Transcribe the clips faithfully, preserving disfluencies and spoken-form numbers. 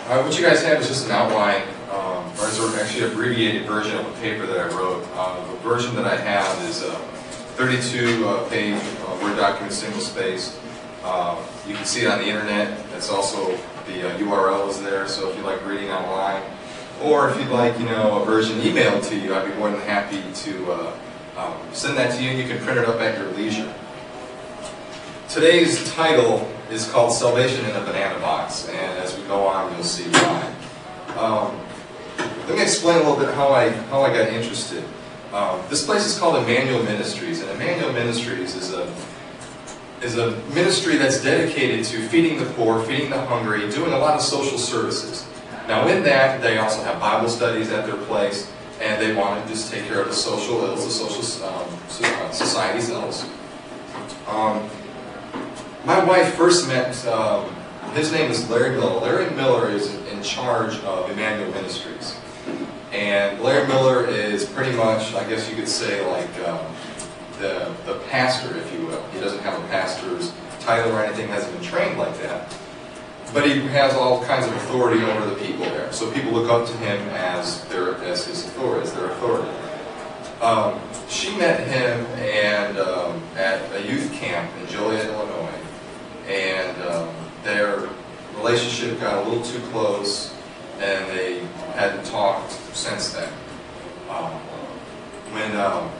Uh, what you guys have is just an outline, um, or it's actually an abbreviated version of a paper that I wrote. Uh, the version that I have is a thirty-two page uh, Word document, single space. Uh, you can see it on the internet. It's also, the uh, U R L is there, so if you like reading online, or if you'd like, you know, a version emailed to you, I'd be more than happy to uh, um, send that to you, and you can print it up at your leisure. Today's title is called Salvation in a Banana Box, and as we go on, you'll see why. Um, let me explain a little bit how I how I got interested. Um, this place is called Emmanuel Ministries, and Emmanuel Ministries is a is a ministry that's dedicated to feeding the poor, feeding the hungry, doing a lot of social services. Now, in that, they also have Bible studies at their place, and they want to just take care of the social ills, the social um, society's ills. Um, My wife first met, um, his name is Larry Miller. Larry Miller is in charge of Emmanuel Ministries. And Larry Miller is pretty much, I guess you could say, like um, the, the pastor, if you will. He doesn't have a pastor's title or anything, hasn't been trained like that. But he has all kinds of authority over the people there. So people look up to him as, their, as his authority, as their authority. Um, she met him and um, at a youth camp in Joliet, Illinois. And um, their relationship got a little too close, and they hadn't talked since then. Um, when um,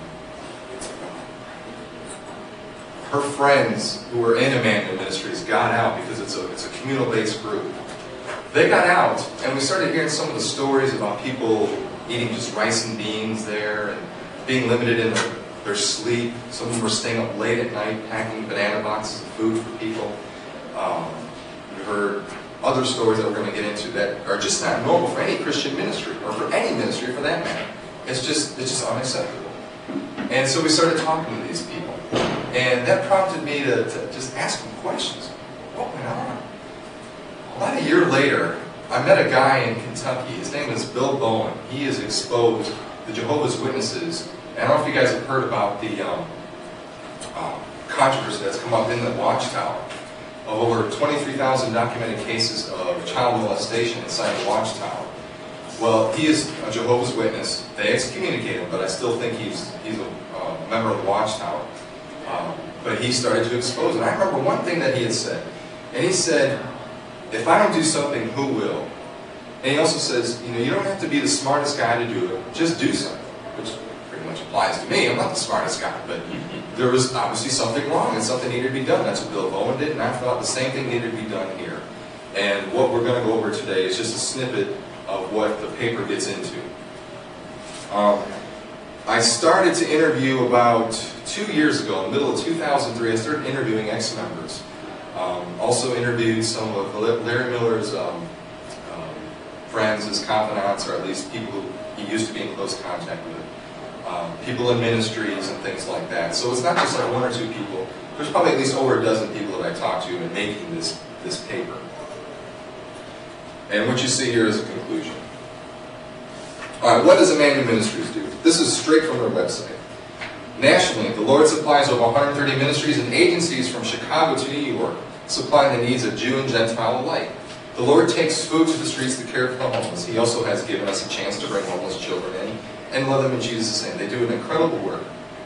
her friends who were in Emmanuel Ministries got out, because it's a, it's a communal-based group, they got out, and we started hearing some of the stories about people eating just rice and beans there, and being limited in their their sleep. Some of them were staying up late at night packing banana boxes of food for people. Um, we heard other stories that we're going to get into that are just not normal for any Christian ministry, or for any ministry for that matter. It's just, it's just unacceptable. And so we started talking to these people. And that prompted me to, to just ask them questions. What went on? About a year later, I met a guy in Kentucky. His name is Bill Bowen. He has exposed the Jehovah's Witnesses. I don't know if you guys have heard about the um, um, controversy that's come up in the Watchtower of over twenty-three thousand documented cases of child molestation inside the Watchtower. Well, he is a Jehovah's Witness. They excommunicated him, but I still think he's, he's a uh, member of the Watchtower. Um, but he started to expose it. I remember one thing that he had said. And he said, if I don't do something, who will? And he also says, you know, you don't have to be the smartest guy to do it. Just do something. Which which applies to me. I'm not the smartest guy, but there was obviously something wrong and something needed to be done. That's what Bill Bowen did, and I thought the same thing needed to be done here. And what we're going to go over today is just a snippet of what the paper gets into. Um, I started to interview about two years ago, in the middle of two thousand three, I started interviewing ex-members. Um, also interviewed some of Larry Miller's um, um, friends, his confidants, or at least people who he used to be in close contact with. Um, people in ministries and things like that. So it's not just like one or two people. There's probably at least over a dozen people that I talked to in making this, this paper. And what you see here is a conclusion. Alright, what does Emmanuel Ministries do? This is straight from their website. Nationally, the Lord supplies over one hundred thirty ministries and agencies from Chicago to New York, supplying the needs of Jew and Gentile alike. The Lord takes food to the streets to care for the homeless. He also has given us a chance to bring homeless children in and love them in Jesus' name. They do an incredible work.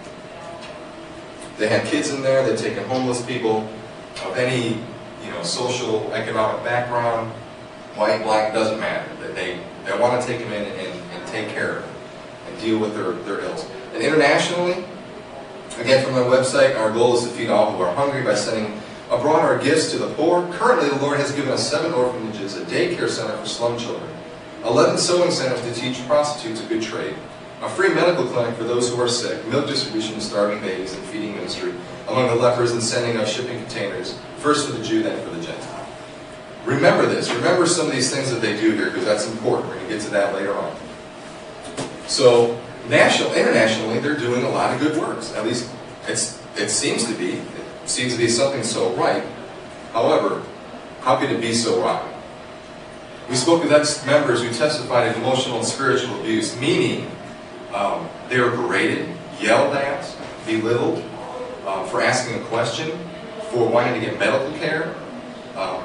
They have kids in there. They've taken homeless people of any, you know, social, economic background, white, black, doesn't matter. They, they want to take them in and, and take care of them and deal with their, their ills. And internationally, again from my website, our goal is to feed all who are hungry by sending abroad our gifts to the poor. Currently, the Lord has given us seven orphanages, a daycare center for slum children, eleven sewing centers to teach prostitutes a good trade, a free medical clinic for those who are sick, milk distribution to starving babies, and feeding ministry among the lepers, and sending out shipping containers, first for the Jew, then for the Gentile. Remember this. Remember some of these things that they do here, because that's important. We're going to get to that later on. So, national, internationally, they're doing a lot of good works. At least, it's, it seems to be. It seems to be something so right. However, how could it be so wrong? We spoke with ex-members who testified of emotional and spiritual abuse, meaning um, they were berated, yelled at, belittled uh, for asking a question, for wanting to get medical care. Um, why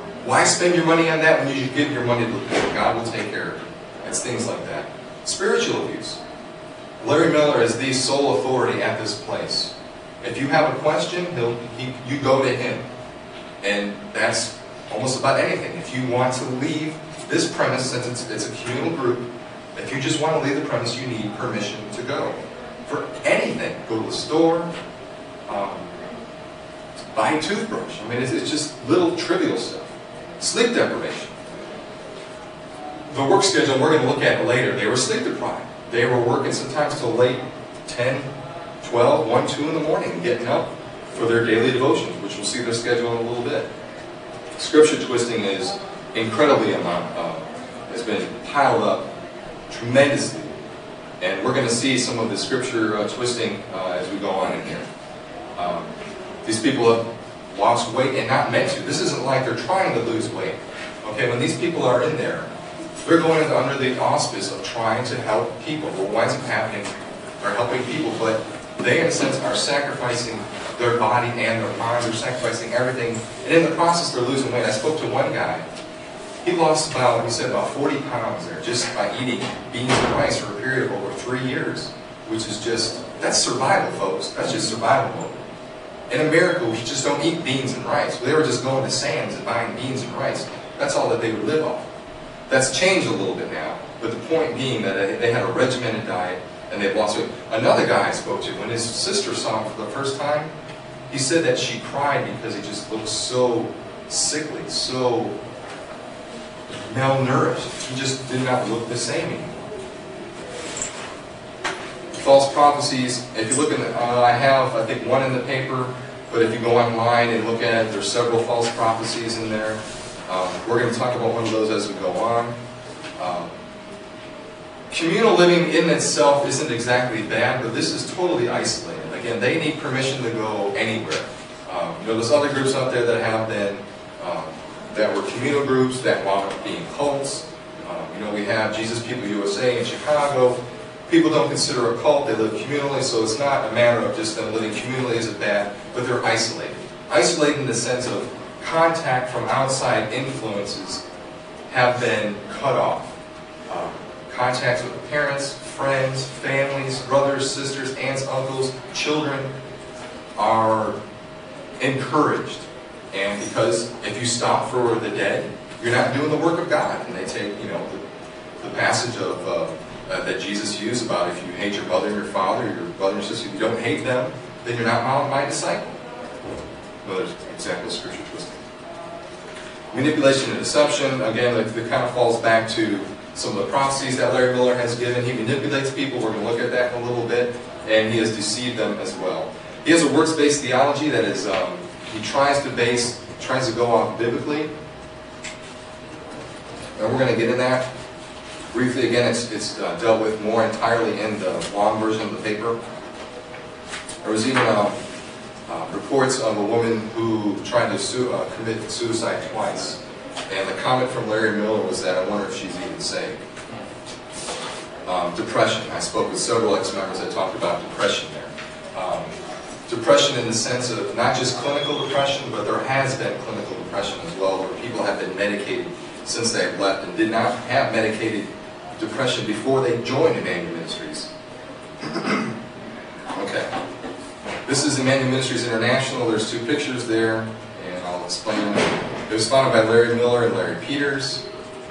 spend your money on that when you should give your money to the poor? God will take care of it. It's things like that. Spiritual abuse. Larry Miller is the sole authority at this place. If you have a question, he'll, he, you go to him. And that's almost about anything. If you want to leave this premise, since it's, it's a communal group, if you just want to leave the premise, you need permission to go. For anything, go to the store, um, buy a toothbrush. I mean, it's, it's just little trivial stuff. Sleep deprivation. The work schedule we're going to look at later, they were sleep deprived. They were working sometimes till late, ten, twelve, one, two in the morning, getting up for their daily devotions, which we'll see their schedule in a little bit. Scripture twisting is incredibly amount, uh, has been piled up tremendously. And we're going to see some of the scripture uh, twisting uh, as we go on in here. Um, these people have lost weight and not meant to. This isn't like they're trying to lose weight. Okay, when these people are in there, they're going under the auspice of trying to help people. What winds up happening are helping people, but they, in a sense, are sacrificing their body and their mind. They're sacrificing everything, and in the process, they're losing weight. I spoke to one guy. He lost about, he said, about forty pounds there just by eating beans and rice for a period of over three years, which is just, that's survival, folks. That's just survival mode. In America, we just don't eat beans and rice. They were just going to Sam's and buying beans and rice. That's all that they would live off. That's changed a little bit now, but the point being that they had a regimented diet and they've lost weight. Another guy I spoke to, when his sister saw him for the first time, he said that she cried because he just looked so sickly, so malnourished. He just did not look the same anymore. False prophecies. If you look at, uh, I have, I think, one in the paper, but if you go online and look at it, there's several false prophecies in there. Um, we're going to talk about one of those as we go on. Um, communal living in itself isn't exactly bad, but this is totally isolated. Again, they need permission to go anywhere. Um, you know, there's other groups out there that have been, um, that were communal groups that wound up being cults. Um, you know, we have Jesus People U S A in Chicago. People don't consider a cult, they live communally, so it's not a matter of just them living communally isn't bad, but they're isolated. Isolated in the sense of contact from outside influences have been cut off. Um, contacts with parents, friends, families, brothers, sisters, aunts, uncles, children are encouraged. And because if you stop for the dead, you're not doing the work of God. And they take, you know, the, the passage of uh, uh, that Jesus used about if you hate your mother and your father, your brother and sister, if you don't hate them, then you're not my, my disciple. Another example of scripture twisting. Manipulation and deception, again, it, it kind of falls back to some of the prophecies that Larry Miller has given. He manipulates people, we're going to look at that in a little bit, and he has deceived them as well. He has a works-based theology that is, um, he tries to base, tries to go off biblically, and we're going to get in that. Briefly, again, it's, it's uh, dealt with more entirely in the long version of the paper. There was even um, uh, reports of a woman who tried to su uh, commit suicide twice. And the comment from Larry Miller was that I wonder if she's even saved. Um, depression. I spoke with several ex-members that talked about depression there. Um, depression in the sense of not just clinical depression, but there has been clinical depression as well, where people have been medicated since they have left and did not have medicated depression before they joined Emmanuel Ministries. Okay. This is Emmanuel Ministries International. There's two pictures there, and I'll explain them. It was founded by Larry Miller and Larry Peters.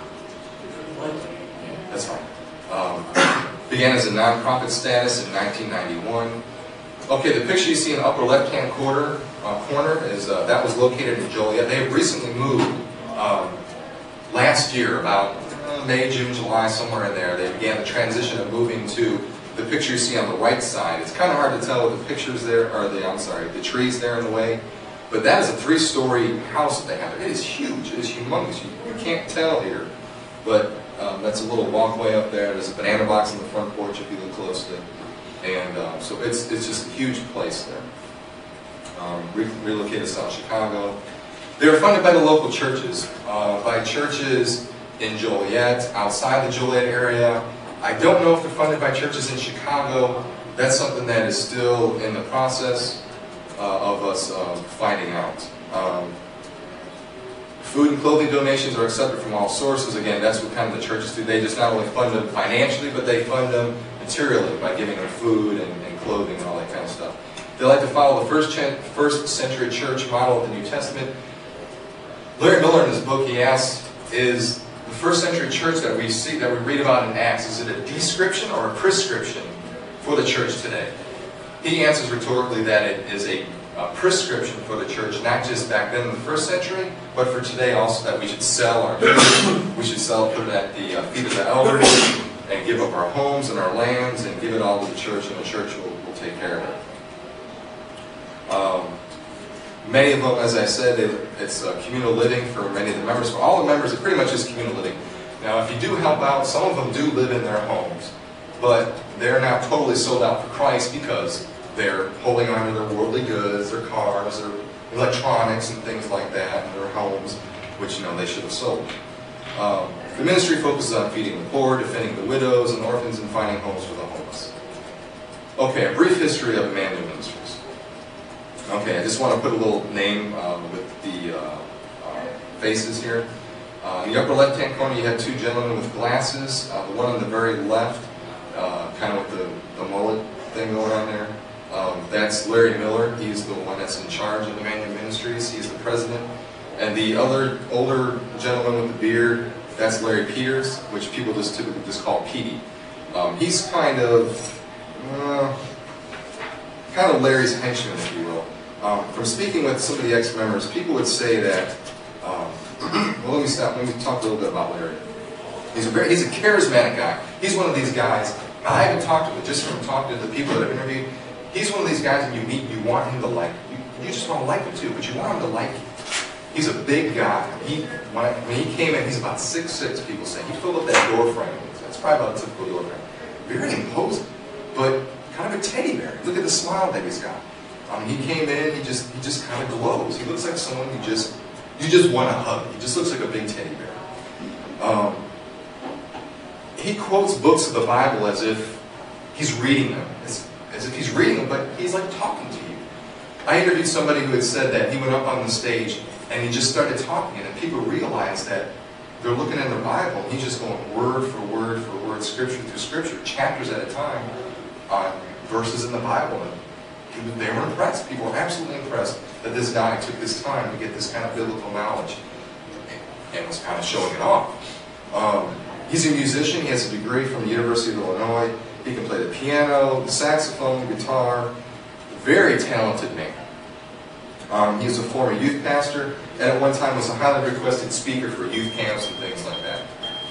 That's fine. Um, began as a non-profit status in nineteen ninety-one. Okay, the picture you see in the upper left-hand corner, uh, corner is uh, that was located in Joliet. They have recently moved um, last year, about uh, May, June, July, somewhere in there. They began the transition of moving to the picture you see on the right side. It's kind of hard to tell with the pictures there, or the I'm sorry, the trees there in the way. But that is a three-story house that they have. It is huge. It is humongous. You, you can't tell here. But um, that's a little walkway up there. There's a banana box in the front porch if you look closely. And um, so it's, it's just a huge place there. Um, re relocated to South Chicago. They were funded by the local churches, uh, by churches in Joliet, outside the Joliet area. I don't know if they're funded by churches in Chicago. That's something that is still in the process Uh, of us uh, finding out. Um, Food and clothing donations are accepted from all sources. Again, that's what kind of the churches do. They just not only fund them financially, but they fund them materially by giving them food and, and clothing and all that kind of stuff. They like to follow the first, first century church model of the New Testament. Larry Miller, in his book, he asks, is the first century church that we see, that we read about in Acts, is it a description or a prescription for the church today? He answers rhetorically that it is a Uh, prescription for the church, not just back then in the first century, but for today also, that we should sell our church, we should sell, put it at the uh, feet of the elders, and give up our homes and our lands, and give it all to the church, and the church will, will take care of it. Um, many of them, as I said, they, it's uh, communal living for many of the members. For all the members, it pretty much is communal living. Now, if you do help out, some of them do live in their homes, but they're not totally sold out for Christ because they're holding on to their worldly goods, their cars, their electronics and things like that, and their homes, which, you know, they should have sold. Um, the ministry focuses on feeding the poor, defending the widows and orphans, and finding homes for the homeless. Okay, a brief history of Emmanuel Ministries. Okay, I just want to put a little name um, with the uh, uh, faces here. Uh, in the upper left-hand corner, you have two gentlemen with glasses. Uh, the one on the very left, uh, kind of with the, the mullet thing going on there. Um, that's Larry Miller. He's the one that's in charge of Emmanuel Ministries. He's the president. And the other older gentleman with the beard, that's Larry Peters, which people just typically just call Petey. Um, he's kind of, uh, kind of Larry's henchman, if you will. Um, from speaking with some of the ex-members, people would say that, um, well, let me stop. Let me talk a little bit about Larry. He's a very, he's a charismatic guy. He's one of these guys. I haven't talked to him, but just from talking to the people that I've interviewed, he's one of these guys when you meet, you want him to like you. You just want to like him too, but you want him to like you. He's a big guy. He, when, I, when he came in, he's about six six, people say. He filled up that door frame. That's probably about a typical door frame. Very imposing, but kind of a teddy bear. Look at the smile that he's got. Um, he came in, he just he just kind of glows. He looks like someone you just you just want to hug. He just looks like a big teddy bear. Um, he quotes books of the Bible as if he's reading them. It's, as if he's reading them, but he's like talking to you. I interviewed somebody who had said that he went up on the stage and he just started talking, and people realized that they're looking in the Bible, and he's just going word for word for word, scripture through scripture, chapters at a time, on verses in the Bible. And they were impressed. People were absolutely impressed that this guy took this time to get this kind of biblical knowledge and was kind of showing it off. Um, he's a musician. He has a degree from the University of Illinois. He can play the piano, the saxophone, the guitar. Very talented man. Um, he's a former youth pastor, and at one time was a highly requested speaker for youth camps and things like that.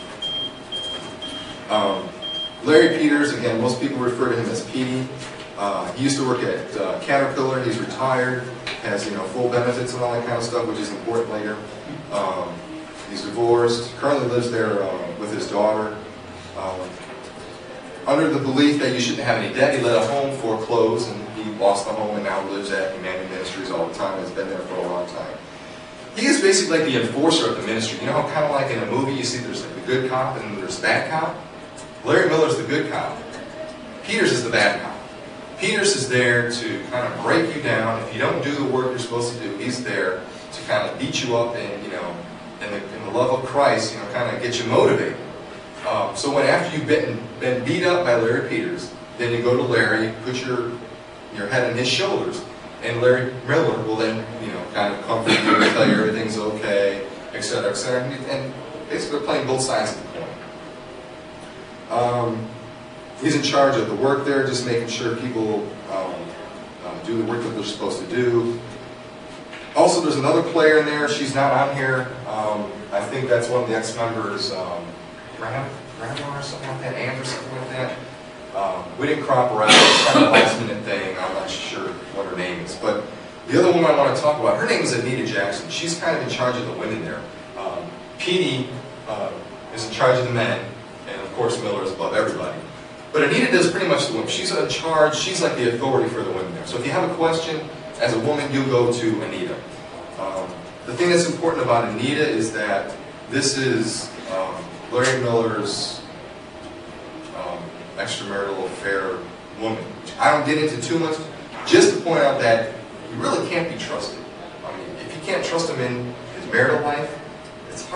Um, Larry Peters, again, most people refer to him as Petey. Uh, he used to work at uh, Caterpillar. He's retired, has you know full benefits and all that kind of stuff, which is important later. Um, he's divorced. Currently lives there uh, with his daughter. Um, under the belief that you shouldn't have any debt, he let a home foreclose, and he lost the home and now lives at Emmanuel Ministries all the time. Has been there for a long time. He is basically like the enforcer of the ministry. You know how kind of like in a movie you see there's like the good cop and there's the bad cop? Larry Miller's the good cop. Peters is the bad cop. Peters is there to kind of break you down. If you don't do the work you're supposed to do, he's there to kind of beat you up and, you know, in the, in the love of Christ, you know, kind of get you motivated. Um, so when after you've been, been beat up by Larry Peters, then you go to Larry, put your, your head on his shoulders, and Larry Miller will then, you know, kind of comfort you and tell you everything's okay, et cetera, et cetera. And basically playing both sides of the coin. Um, he's in charge of the work there, just making sure people um, uh, do the work that they're supposed to do. Also, there's another player in there. She's not on here. Um, I think that's one of the ex-members, um, grandma, grandma or something like that, aunt or something like that. Um, we didn't crop her out. It's kind of a last minute thing. I'm not sure what her name is. But the other woman I want to talk about, her name is Anita Jackson. She's kind of in charge of the women there. Um, Petey uh, is in charge of the men, and of course Miller is above everybody. But Anita does pretty much the women. She's in charge. She's like the authority for the women there. So if you have a question, as a woman, you go to Anita. Um, the thing that's important about Anita is that this is um, Larry Miller's um, extramarital affair woman. I don't get into too much, just to point out that you really can't be trusted. I mean, if you can't trust him in his marital life,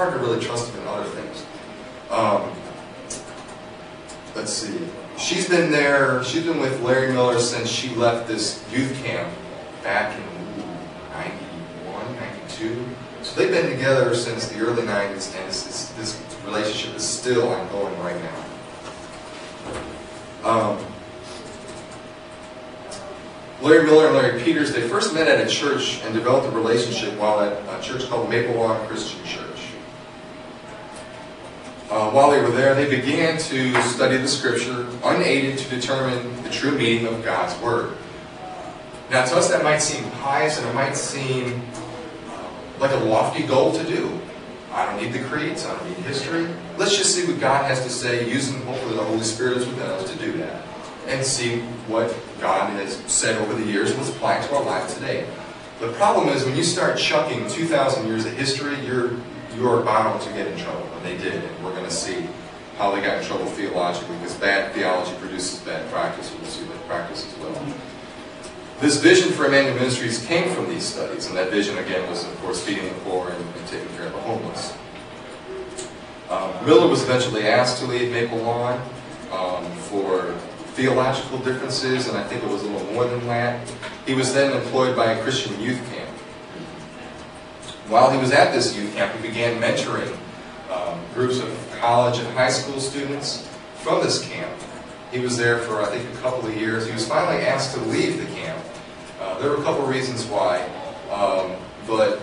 hard to really trust him in other things. Um, let's see. She's been there, she's been with Larry Miller since she left this youth camp back in ninety-one, ninety-two. So they've been together since the early nineties, and it's, it's, this relationship is still ongoing right now. Um, Larry Miller and Larry Peters, they first met at a church and developed a relationship while at a church called Maple Lawn Christian Church. Uh, while they were there, they began to study the Scripture, unaided, to determine the true meaning of God's Word. Now, to us that might seem pious, and it might seem like a lofty goal to do. I don't need the creeds, I don't need history. Let's just see what God has to say, using hopefully the Holy Spirit is within us to do that, and see what God has said over the years and what's applied to our life today. The problem is when you start chucking two thousand years of history, you're you are bound to get in trouble, and they did, and we're going to see how they got in trouble theologically, because bad theology produces bad practice. We'll see that practice as well. This vision for Emmanuel Ministries came from these studies, and that vision, again, was, of course, feeding the poor and, and taking care of the homeless. Um, Miller was eventually asked to lead Maple Lawn um, for theological differences, and I think it was a little more than that. He was then employed by a Christian youth camp. While he was at this youth camp, he began mentoring um, groups of college and high school students from this camp. He was there for, I think, a couple of years. He was finally asked to leave the camp. Uh, there were a couple of reasons why, um, but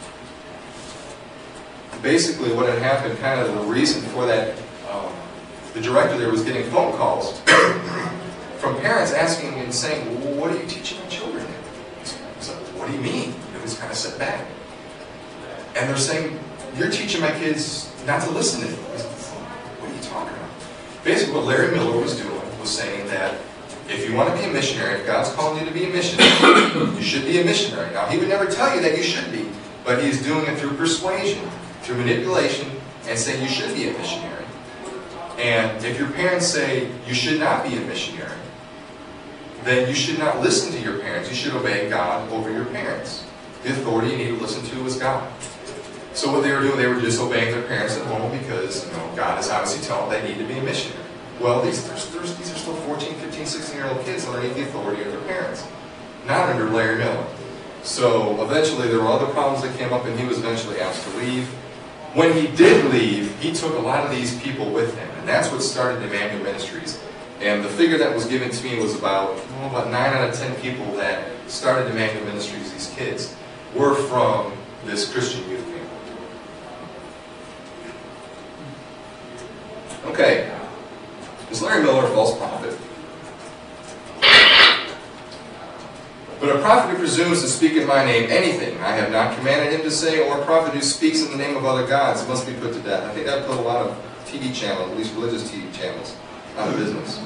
basically what had happened, kind of the reason for that, um, the director there was getting phone calls from parents asking and saying, well, what are you teaching your children? So, what do you mean? It was kind of set back. And they're saying, you're teaching my kids not to listen to me. What are you talking about? Basically what Larry Miller was doing was saying that if you want to be a missionary, if God's calling you to be a missionary, you should be a missionary. Now, he would never tell you that you should be, but he's doing it through persuasion, through manipulation, and saying you should be a missionary. And if your parents say you should not be a missionary, then you should not listen to your parents. You should obey God over your parents. The authority you need to listen to is God. So what they were doing, they were disobeying their parents at home because, you know, God is obviously telling them they need to be a missionary. Well, these, there's, there's, these are still fourteen, fifteen, sixteen-year-old kids underneath the authority of their parents, not under Larry Miller. So eventually there were other problems that came up, and he was eventually asked to leave. When he did leave, he took a lot of these people with him, and that's what started Emmanuel Ministries. And the figure that was given to me was about, well, about nine out of ten people that started Emmanuel Ministries, these kids, were from this Christian youth camp. Okay, is Larry Miller a false prophet? But a prophet who presumes to speak in my name anything I have not commanded him to say, or a prophet who speaks in the name of other gods, must be put to death. I think that put a lot of T V channels, at least religious T V channels, out of business.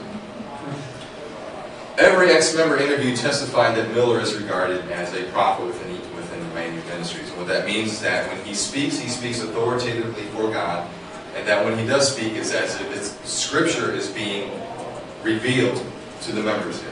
Every ex-member interviewed testified that Miller is regarded as a prophet within, within Emmanuel Ministries. And what that means is that when he speaks, he speaks authoritatively for God, and that when he does speak, it's as if it's, Scripture is being revealed to the members here.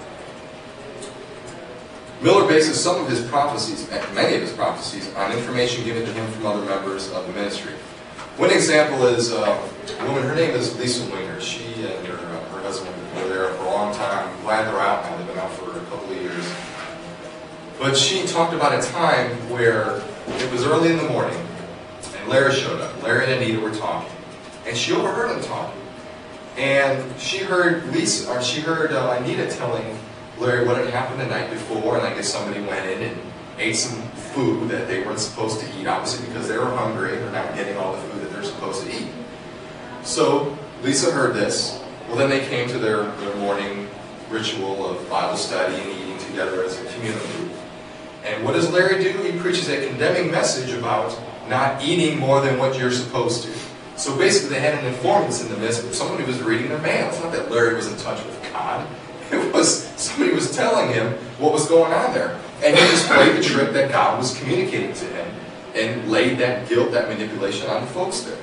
Miller bases some of his prophecies, many of his prophecies, on information given to him from other members of the ministry. One example is uh, a woman, her name is Lisa Winger. She and her, uh, her husband were there for a long time. I'm glad they're out now. They've been out for a couple of years. But she talked about a time where it was early in the morning, and Larry showed up. Larry and Anita were talking, and she overheard them talking. And she heard Lisa, or she heard uh, Anita telling Larry what had happened the night before, and I guess somebody went in and ate some food that they weren't supposed to eat, obviously because they were hungry. They're not getting all the food that they're supposed to eat. So Lisa heard this. Well, then they came to their, their morning ritual of Bible study and eating together as a community. And what does Larry do? He preaches a condemning message about not eating more than what you're supposed to. So basically they had an informant in the midst of somebody who was reading their mail. It's not that Larry was in touch with God. It was somebody was telling him what was going on there. And he just played the trick that God was communicating to him and laid that guilt, that manipulation on the folks there.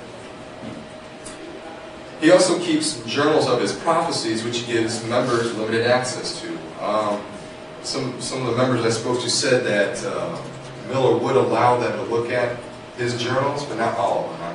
He also keeps journals of his prophecies, which he gives members limited access to. Um, some, some of the members I spoke to said that uh, Miller would allow them to look at his journals, but not all of them.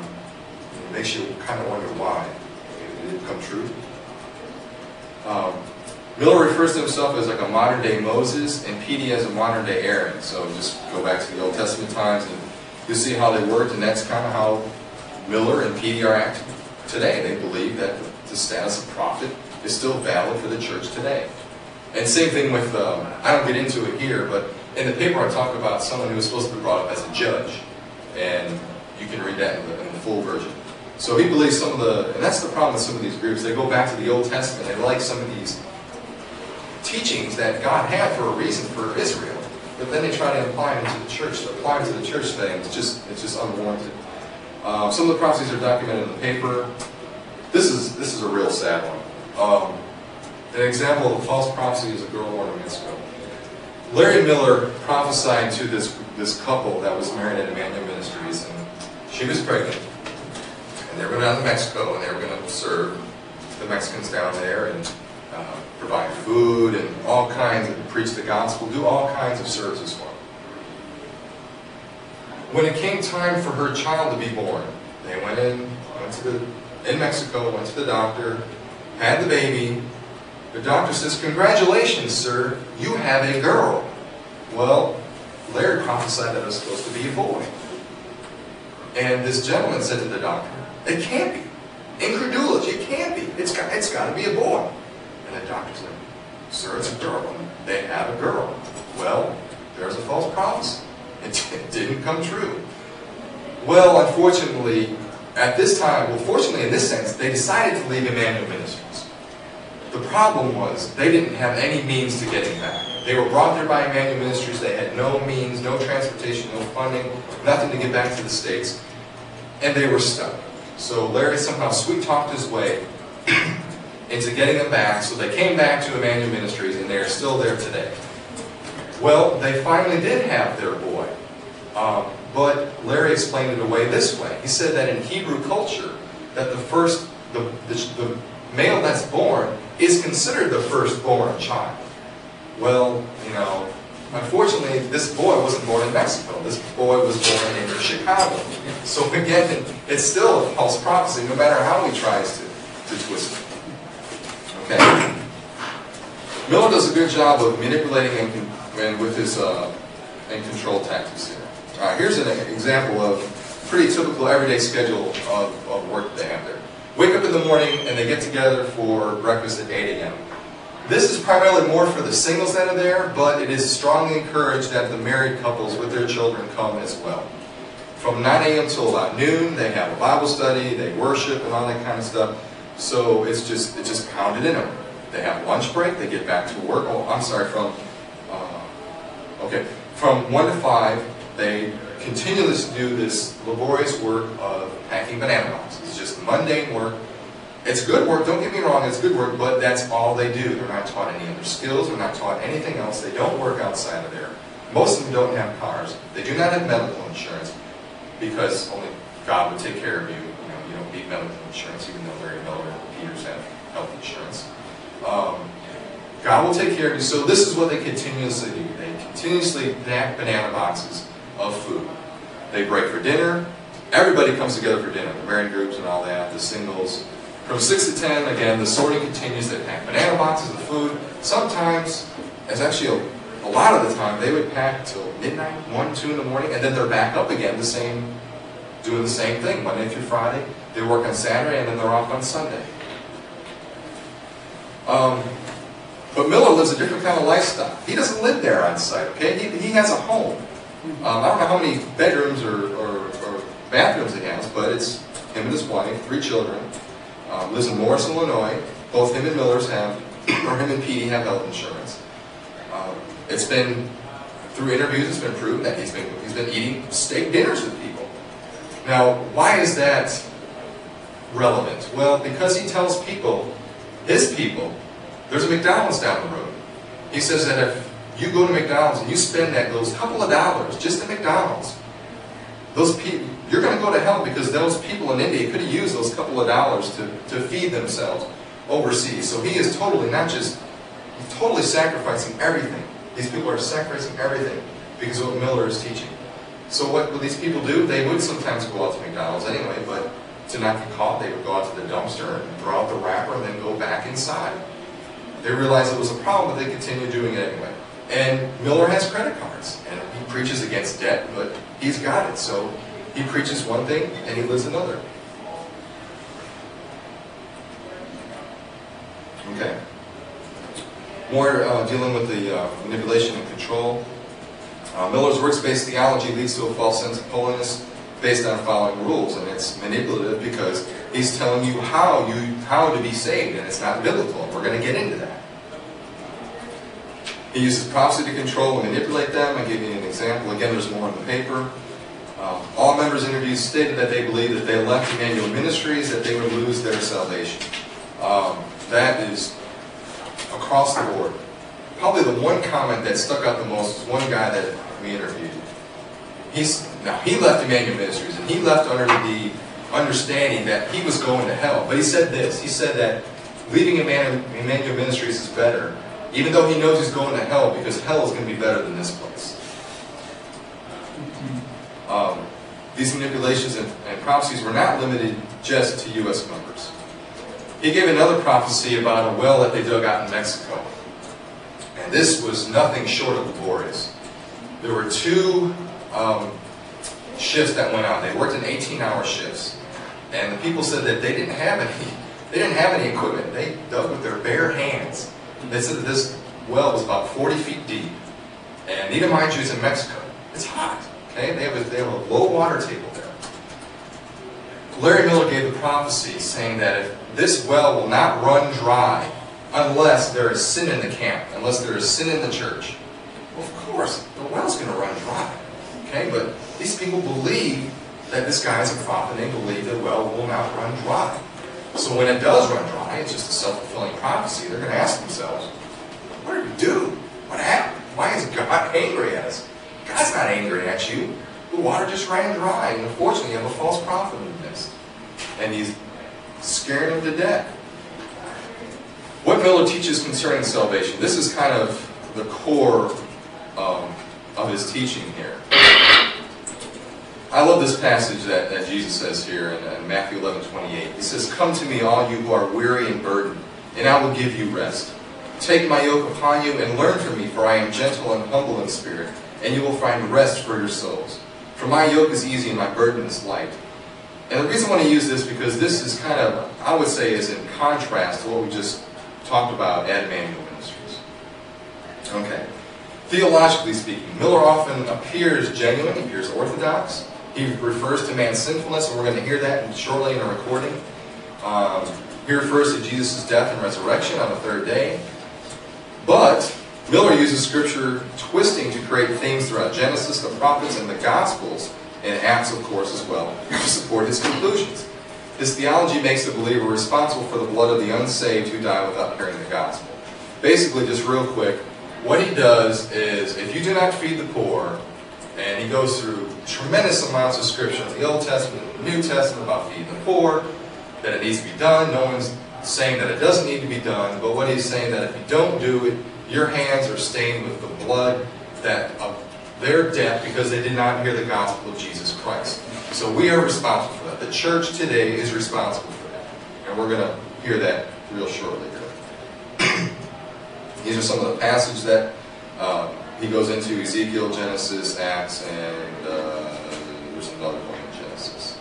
makes you kind of wonder why. It didn't come true. Um, Miller refers to himself as like a modern day Moses, and Petey as a modern day Aaron. So just go back to the Old Testament times and you'll see how they worked, and that's kind of how Miller and Petey are acting today. They believe that the status of prophet is still valid for the church today. And same thing with, um, I don't get into it here, but in the paper I talk about someone who was supposed to be brought up as a judge. And you can read that in the, in the full version. So he believes some of the, and that's the problem with some of these groups, they go back to the Old Testament, they like some of these teachings that God had for a reason for Israel, but then they try to apply them to the church. To apply them to the church today, and it's just, it's just unwarranted. Uh, some of the prophecies are documented in the paper. This is, this is a real sad one. Um, an example of a false prophecy is a girl born in Mexico. Larry Miller prophesied to this, this couple that was married at Emmanuel Ministries, and she was pregnant. And they were going down to Mexico, and they were going to serve the Mexicans down there, and uh, provide food, and all kinds of, preach the gospel, do all kinds of services for them. When it came time for her child to be born, they went in, went to the, in Mexico, went to the doctor, had the baby. The doctor says, "Congratulations, sir, you have a girl." Well, Larry prophesied that it was supposed to be a boy. And this gentleman said to the doctor, "It can't be. Incredulity, it can't be. It's got, it's got to be a boy." And the doctor said, "Sir, it's a girl." And they have a girl. Well, there's a false prophecy. It, it didn't come true. Well, unfortunately, at this time, well, fortunately in this sense, they decided to leave Emmanuel Ministries. The problem was they didn't have any means to getting back. They were brought there by Emmanuel Ministries. They had no means, no transportation, no funding, nothing to get back to the States. And they were stuck. So Larry somehow sweet-talked his way into getting them back. So they came back to Emmanuel Ministries, and they are still there today. Well, they finally did have their boy. Um, but Larry explained it away this way. He said that in Hebrew culture, that the first, the, the, the male that's born is considered the firstborn child. Well, you know, unfortunately, this boy wasn't born in Mexico. This boy was born in Chicago. So again, it's still a false prophecy, no matter how he tries to, to twist it. Okay. Miller does a good job of manipulating and, and with his uh, and control tactics here. Uh, here's an example of pretty typical everyday schedule of, of work they have there. Wake up in the morning and they get together for breakfast at eight A M This is primarily more for the singles that are there, but it is strongly encouraged that the married couples with their children come as well. From nine A M till about noon, they have a Bible study, they worship and all that kind of stuff. So it's just it's just pounded in them. They have lunch break, they get back to work. Oh, I'm sorry, from uh, okay, from one to five, they continuously do this laborious work of packing banana boxes. It's just mundane work. It's good work, don't get me wrong, it's good work, but that's all they do. They're not taught any other skills, they're not taught anything else. They don't work outside of there. Most of them don't have cars. They do not have medical insurance because only God would take care of you. You know, you don't need medical insurance, even though Larry Miller and Peters have health insurance. Um, God will take care of you. So this is what they continuously do. They continuously pack banana boxes of food. They break for dinner. Everybody comes together for dinner. The married groups and all that, the singles. From six to ten, again, the sorting continues. They pack banana boxes of food. Sometimes, it's actually a, a lot of the time, they would pack till midnight, one, two in the morning, and then they're back up again, the same, doing the same thing, Monday through Friday. They work on Saturday, and then they're off on Sunday. Um, but Miller lives a different kind of lifestyle. He doesn't live there on site, okay? He, he has a home. Um, I don't know how many bedrooms or, or, or bathrooms he has, but it's him and his wife, three children. Um, lives in Morris, Illinois. Both him and Miller's have, or him and Petey have health insurance. Um, it's been, through interviews, it's been proven that he's been, he's been eating steak dinners with people. Now, why is that relevant? Well, because he tells people, his people, there's a McDonald's down the road. He says that if you go to McDonald's and you spend that those couple of dollars just at McDonald's, those people, you're going to go to hell because those people in India could have used those couple of dollars to, to feed themselves overseas. So he is totally, not just, he's totally sacrificing everything. These people are sacrificing everything because of what Miller is teaching. So what will these people do? They would sometimes go out to McDonald's anyway, but to not get caught, they would go out to the dumpster and throw out the wrapper and then go back inside. They realized it was a problem, but they continued doing it anyway. And Miller has credit cards, and he preaches against debt, but he's got it. So he preaches one thing, and he lives another. Okay. More uh, dealing with the uh, manipulation and control. Uh, Miller's works-based theology leads to a false sense of holiness based on following rules, and it's manipulative because he's telling you how you how to be saved, and it's not biblical. We're going to get into that. He uses prophecy to control and manipulate them. I give you an example. Again, there's more on the paper. Um, all members interviewed stated that they believed that they left Emmanuel Ministries, that they would lose their salvation. Um, that is across the board. Probably the one comment that stuck out the most was one guy that we interviewed. He's, now, he left Emmanuel Ministries, and he left under the understanding that he was going to hell. But he said this. He said that leaving Emmanuel, Emmanuel Ministries is better, even though he knows he's going to hell, because hell is going to be better than this place. Um, these manipulations and, and prophecies were not limited just to U S members. He gave another prophecy about a well that they dug out in Mexico. And this was nothing short of glorious. There were two um, shifts that went out. They worked in eighteen-hour shifts. And the people said that they didn't have any, they didn't have any equipment. They dug with their bare hands. They said that this well was about forty feet deep. And need to mind you, it's in Mexico. It's hot. Okay? They have a, they have a low water table there. Larry Miller gave the prophecy saying that if this well will not run dry unless there is sin in the camp, unless there is sin in the church. Well, of course, the well's going to run dry. Okay? But these people believe that this guy is a prophet, and they believe that well will not run dry. So when it does run dry, it's just a self-fulfilling prophecy. They're going to ask themselves, what did we do? What happened? Why is God angry at us? God's not angry at you. The water just ran dry, and unfortunately you have a false prophet in the midst. And he's scaring them to death. What Miller teaches concerning salvation, this is kind of the core um, of his teaching here. I love this passage that, that Jesus says here in, in Matthew eleven twenty-eight. He says, "Come to me, all you who are weary and burdened, and I will give you rest. Take my yoke upon you and learn from me, for I am gentle and humble in spirit, and you will find rest for your souls. For my yoke is easy and my burden is light." And the reason I want to use this because this is kind of, I would say, is in contrast to what we just talked about at Emmanuel Ministries. Okay. Theologically speaking, Miller often appears genuine, he appears orthodox. He refers to man's sinfulness, and we're going to hear that shortly in a recording. Um, he refers to Jesus' death and resurrection on the third day. But Miller uses Scripture twisting to create themes throughout Genesis, the prophets, and the Gospels, and Acts, of course, as well, to support his conclusions. His theology makes the believer responsible for the blood of the unsaved who die without hearing the Gospel. Basically, just real quick, what he does is, if you do not feed the poor, and he goes through tremendous amounts of Scripture in the Old Testament and the New Testament about feeding the poor, that it needs to be done. No one's saying that it doesn't need to be done, but what he's saying that if you don't do it, your hands are stained with the blood that of their death because they did not hear the gospel of Jesus Christ. So we are responsible for that. The church today is responsible for that. And we're going to hear that real shortly here. These are some of the passages that uh, he goes into: Ezekiel, Genesis, Acts, and uh, there's another one in Genesis.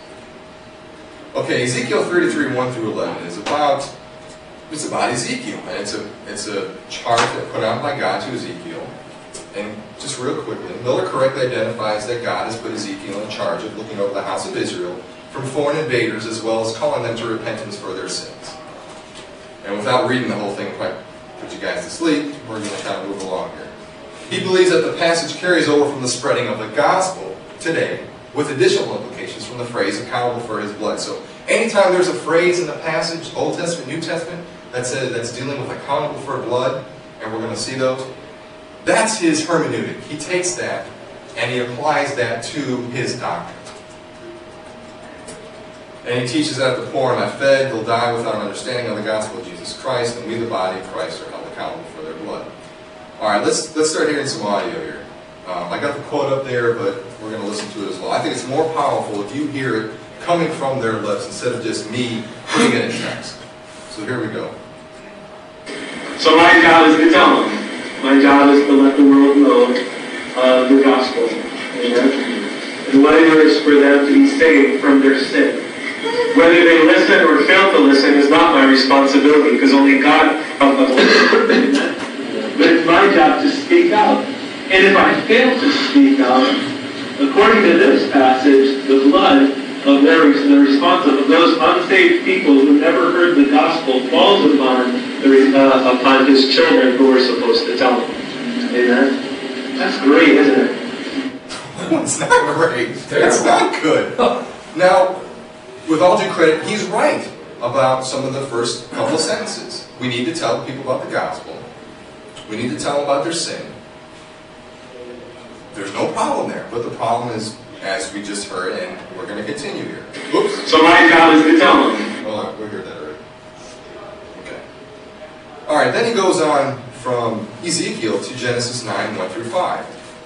Okay, Ezekiel thirty-three, one through eleven is about it's about Ezekiel, and it's a it's a chart that put out by God to Ezekiel. And just real quickly, Miller correctly identifies that God has put Ezekiel in charge of looking over the house of Israel from foreign invaders, as well as calling them to repentance for their sins. And without reading the whole thing, quite put you guys to sleep, we're going to kind of move along here. He believes that the passage carries over from the spreading of the gospel today, with additional implications from the phrase accountable for his blood. So anytime there's a phrase in the passage, Old Testament, New Testament, that says that's dealing with accountable for blood, and we're going to see those, that's his hermeneutic. He takes that and he applies that to his doctrine. And he teaches that the poor are not fed, they'll die without an understanding of the gospel of Jesus Christ, and we, the body of Christ, are held accountable for their blood. All right, let's let's start hearing some audio here. Um, I got the quote up there, but we're going to listen to it as well. I think it's more powerful if you hear it coming from their lips instead of just me putting it in text. So here we go. So my job is to tell them. My job is to let the world know uh, the gospel. Amen. And what it is for them to be saved from their sin. Whether they listen or fail to listen is not my responsibility, because only God helps us. But it's my job to speak out. And if I fail to speak out, according to this passage, the blood of their, the response of those unsaved people who never heard the gospel falls upon, the, uh, upon his children who were supposed to tell him. Amen? That's great, isn't it? It's not great. It's not good. Now, with all due credit, he's right about some of the first couple sentences. We need to tell people about the gospel. We need to tell them about their sin. There's no problem there, but the problem is, as we just heard, and we're going to continue here. Whoops. So my job is to tell them. Hold on, we heard that already. Okay. All right, then he goes on from Ezekiel to Genesis nine, one through five.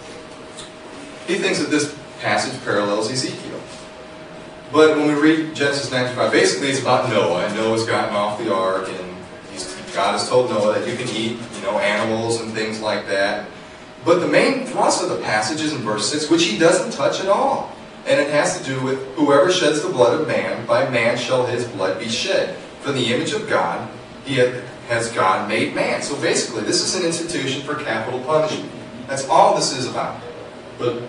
He thinks that this passage parallels Ezekiel. But when we read Genesis nine through five, basically it's about Noah, and Noah's gotten off the ark, and he's, God has told Noah that you can eat, you know, animals and things like that. But the main thrust of the passage is in verse six, which he doesn't touch at all. And it has to do with, whoever sheds the blood of man, by man shall his blood be shed. From the image of God, he has God made man. So basically, this is an institution for capital punishment. That's all this is about. But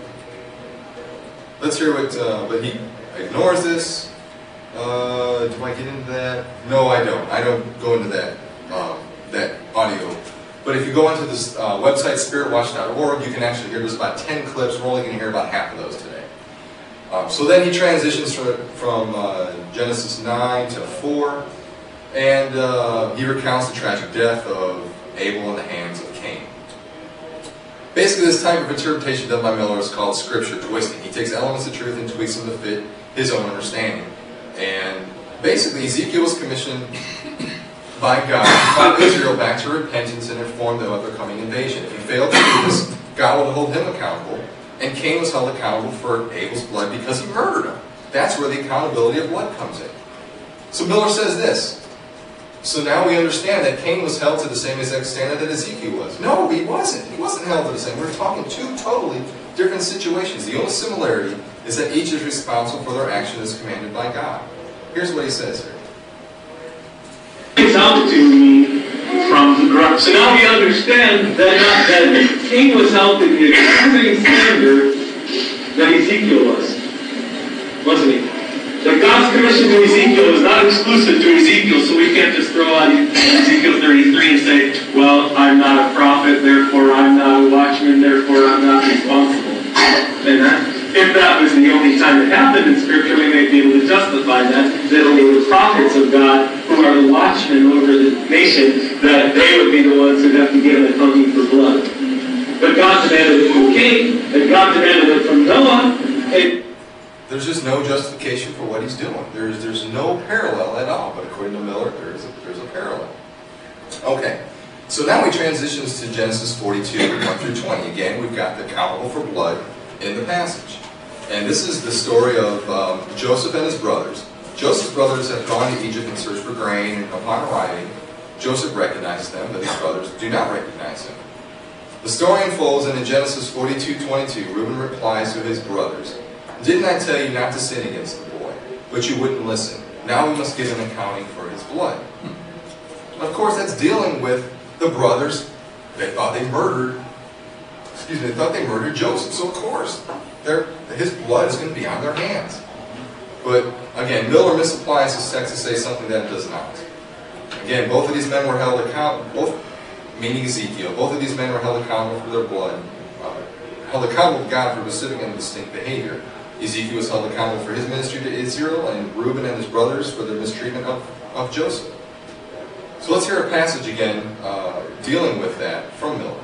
let's hear what, uh, what he ignores this. Uh, do I get into that? No, I don't. I don't go into that, um, that audio. But if you go onto this uh, website, spirit watch dot org, you can actually hear there's about ten clips. We're only going to hear about half of those today. Um, so then he transitions from, from uh, Genesis nine to four, and uh, he recounts the tragic death of Abel in the hands of Cain. Basically, this type of interpretation done by Miller is called scripture twisting. He takes elements of truth and tweaks them to fit his own understanding. And basically, Ezekiel was commissioned by God to call Israel back to repentance and inform them of their coming invasion. If he failed to do this, God would hold him accountable, and Cain was held accountable for Abel's blood because he murdered him. That's where the accountability of blood comes in. So Miller says this. So now we understand that Cain was held to the same exact standard that Ezekiel was. No, he wasn't. He wasn't held to the same. We're talking two totally different situations. The only similarity is that each is responsible for their action as commanded by God. Here's what he says here. It's out to me from the ground. So now we understand that, not, that Cain was held to the exact same standard that Ezekiel was. Wasn't he? That God's commission to Ezekiel is not exclusive to Ezekiel, so we can't just throw out Ezekiel thirty-three and say, well, I'm not a prophet, therefore I'm not a watchman, therefore I'm not responsible. Amen? If that was the only time it happened in Scripture, we may be able to justify that, that only the prophets of God, who are the watchmen over the nation, that they would be the ones who have to give an atoning for blood. But God demanded it from Cain, and God demanded it from Noah. And there's just no justification for what he's doing. There's, there's no parallel at all, but according to Miller, there's a, there's a parallel. Okay, so now we transition to Genesis forty-two, one through twenty. Again, we've got the accountable for blood in the passage. And this is the story of um, Joseph and his brothers. Joseph's brothers have gone to Egypt in search for grain, and upon arriving, Joseph recognizes them, but his brothers do not recognize him. The story unfolds, and in Genesis forty-two twenty-two, Reuben replies to his brothers, "Didn't I tell you not to sin against the boy? But you wouldn't listen. Now we must give an accounting for his blood." Of course, that's dealing with the brothers. They thought they murdered, excuse me, they thought they murdered Joseph. So of course, his blood is going to be on their hands. But again, Miller misapplies this text to say something that it does not. Again, both of these men were held accountable, both, meaning Ezekiel, both of these men were held accountable for their blood, uh, held accountable to God for specific and distinct behavior. Ezekiel was held accountable for his ministry to Israel, and Reuben and his brothers for their mistreatment of, of Joseph. So let's hear a passage again uh, dealing with that from Miller.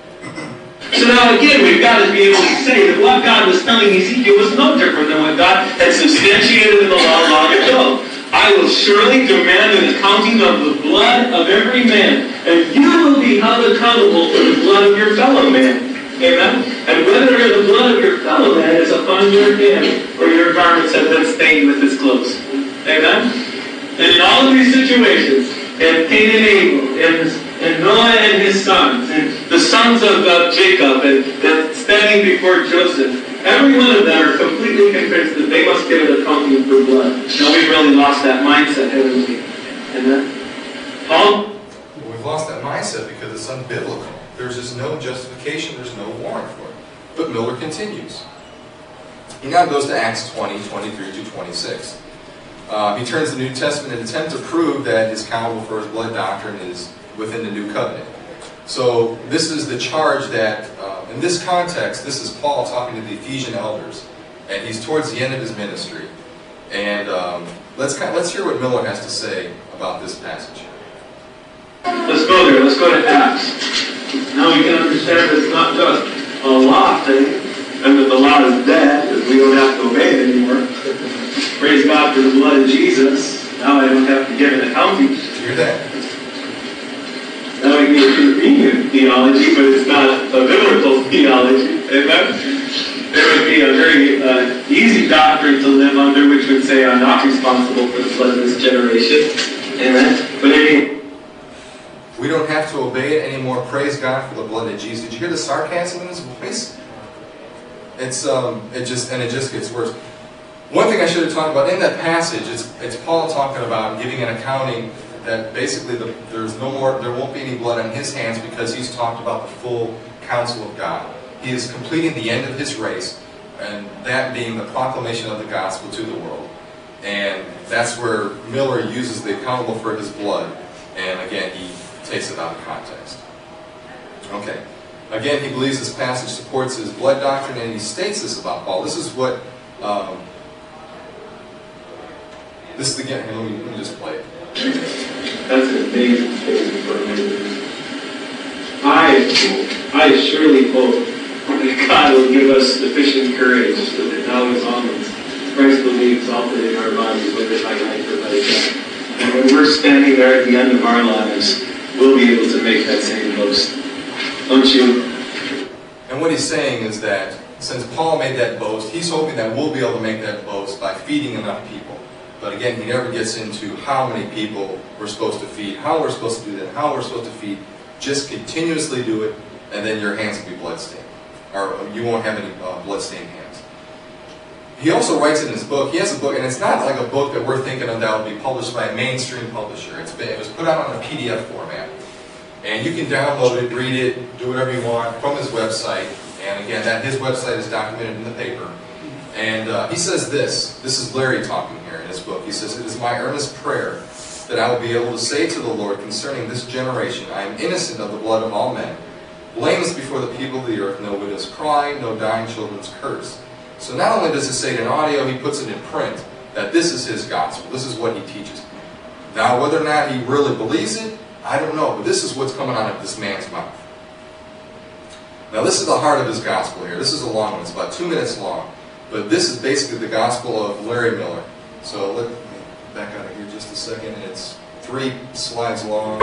So now again, we've got to be able to say that what God was telling Ezekiel was no different than what God had substantiated in the law long ago. I will surely demand an accounting of the blood of every man, and you will be held accountable for the blood of your fellow man. Amen? And whether the blood of your fellow man is upon your hand, or your garments have been stained with his clothes. Amen? And in all of these situations, and Cain and Abel, and, and Noah and his sons, and the sons of uh, Jacob, and, and standing before Joseph, every one of them are completely convinced that they must give an accounting for blood. Now we've really lost that mindset, haven't we? Amen? Paul? Well, we've lost that mindset because it's unbiblical. There's just no justification, there's no warrant for it. But Miller continues. He now goes to Acts twenty, twenty-three to twenty-six. Uh, he turns to the New Testament and attempts to prove that his accountable for his blood doctrine is within the New Covenant. So this is the charge that, uh, in this context, this is Paul talking to the Ephesian elders, and he's towards the end of his ministry. And um, let's kind of, let's hear what Miller has to say about this passage. Let's go there. Let's go to Acts. Now we can understand that it's not just a law thing, and that the law is dead, because we don't have to obey it anymore. Praise God for the blood of Jesus. Now I don't have to give an accounting. Did you hear that? That would be a convenient theology, but it's not a biblical theology. Amen? It would be a very uh, easy doctrine to live under, which would say, I'm not responsible for the blood of this generation. Amen? But it We don't have to obey it anymore. Praise God for the blood of Jesus. Did you hear the sarcasm in his voice? It's um, it just and it just gets worse. One thing I should have talked about in that passage, it's it's Paul talking about giving an accounting that basically the, there's no more, there won't be any blood on his hands because he's talked about the full counsel of God. He is completing the end of his race, and that being the proclamation of the gospel to the world. And that's where Miller uses the accountable for his blood, and again he takes it out of context. Okay. Again, he believes this passage supports his blood doctrine, and he states this about Paul. This is what, um, this is again, let me, let me just play it. That's an amazing thing for me. I, I surely hope that God will give us sufficient courage so that now His almonds, Christ will be exalted in our bodies, whether by night or by day. And when we're standing there at the end of our lives, we'll be able to make that same boast. Don't you? And what he's saying is that since Paul made that boast, he's hoping that we'll be able to make that boast by feeding enough people. But again, he never gets into how many people we're supposed to feed, how we're supposed to do that, how we're supposed to feed. Just continuously do it, and then your hands will be bloodstained. Or you won't have any uh, bloodstained hands. He also writes in his book, he has a book, and it's not like a book that we're thinking of that will be published by a mainstream publisher. It's been, it was put out on a P D F format. And you can download it, read it, do whatever you want from his website. And again, that his website is documented in the paper. And uh, he says this, this is Larry talking here in his book. He says, "It is my earnest prayer that I will be able to say to the Lord concerning this generation, I am innocent of the blood of all men, blameless before the people of the earth, no widow's cry, no dying children's curse." So not only does it say it in audio, he puts it in print, that this is his gospel, this is what he teaches. Now whether or not he really believes it, I don't know, but this is what's coming out of this man's mouth. Now this is the heart of his gospel here. This is a long one. It's about two minutes long. But this is basically the gospel of Larry Miller. So let me back out of here just a second. And it's three slides long.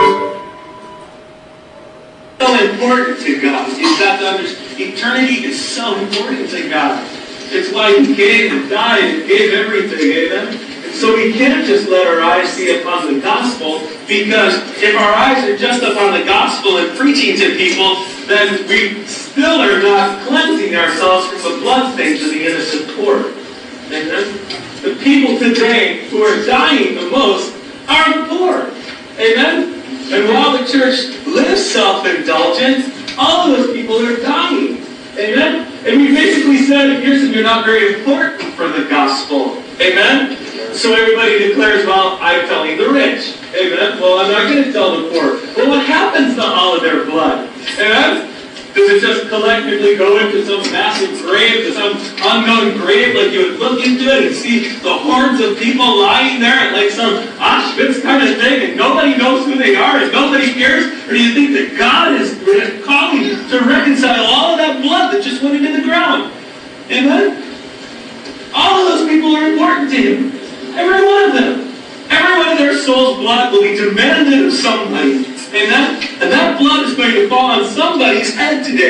So important to God. You've got to understand. Eternity is so important to God. It's why He came and died and gave everything. Amen? So we can't just let our eyes see upon the gospel, because if our eyes are just upon the gospel and preaching to people, then we still are not cleansing ourselves from the bloodstains of the innocent poor. Amen? The people today who are dying the most are the poor. Amen? And while the church lives self-indulgent, all of those people are dying. Amen? And we basically said, Pearson, you're not very important for the gospel. Amen? So everybody declares, well, I'm telling the rich. Amen? Well, I'm not going to tell the poor. Well, what happens to all of their blood? Amen? Does it just collectively go into some massive grave, to some unknown grave, like you would look into it and see the hordes of people lying there at like some Auschwitz kind of thing, and nobody knows who they are and nobody cares? Or do you think that God is calling to reconcile all of that blood that just went into the ground? Amen? All of those people are important to Him. Every one of them. Every one of their soul's blood will be demanded of somebody. Amen? And that blood is going to fall on somebody's head today.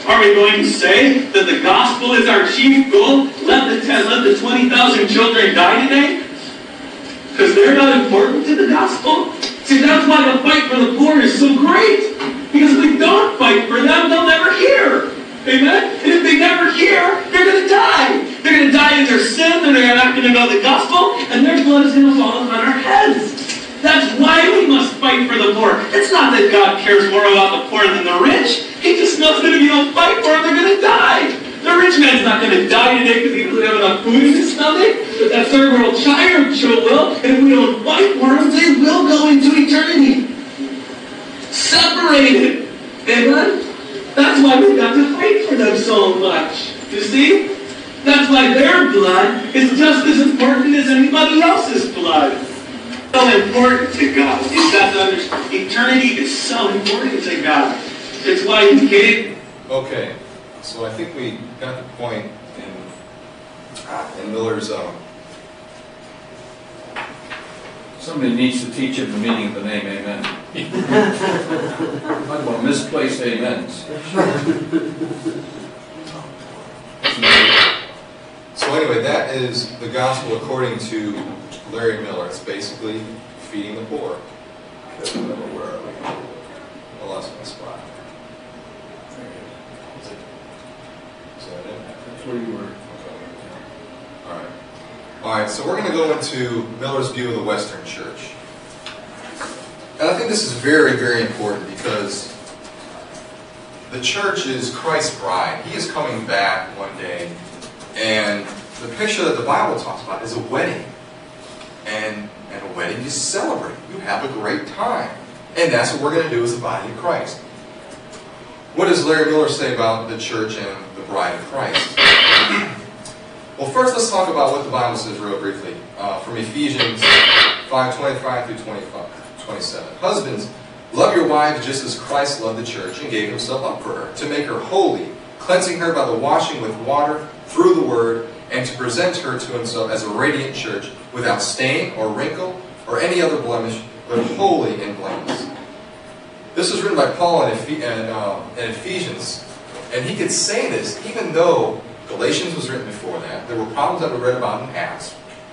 Are we going to say that the gospel is our chief goal? Let the ten, let the twenty thousand children die today? Because they're not important to the gospel? See, that's why the fight for the poor is so great. Because if we don't fight for them, they'll never hear. Amen? And if they never hear, they're going to die. They're going to die in their sin, and they're not going to know the gospel, and their blood is going to fall upon our heads. That's why we must fight for the poor. It's not that God cares more about the poor than the rich. He just knows that if you don't fight for them, they're going to die. The rich man's not going to die today because he doesn't have enough food in his stomach. But that third world child sure will. And if we don't fight for them, they will go into eternity. Separated. Amen? That's why we've got to fight for them so much. You see? That's why their blood is just as important as anybody else's blood. So important to God. You've got to understand. Eternity is so important to God. It's why He gave. Okay, so I think we got the point in, in Miller's um, Somebody needs to teach him the meaning of the name Amen. Talk about misplaced amens. So anyway, that is the gospel according to Larry Miller. It's basically feeding the poor. Okay, where are we? I lost my spot. Is that it? That's where you were. All right. All right, so we're going to go into Miller's view of the Western Church. And I think this is very, very important because the church is Christ's bride. He is coming back one day, and the picture that the Bible talks about is a wedding. And, and a wedding you celebrate. You have a great time. And that's what we're going to do as the body of Christ. What does Larry Miller say about the church and the bride of Christ? Well, first let's talk about what the Bible says real briefly. Uh, from Ephesians five twenty-five through twenty-seven. Husbands, love your wives just as Christ loved the church and gave himself up for her, to make her holy, cleansing her by the washing with water through the word, and to present her to himself as a radiant church, without stain or wrinkle or any other blemish, but holy and blameless. This was written by Paul in, Eph in, uh, in Ephesians, and he could say this even though Galatians was written before that. There were problems that we read about in Acts.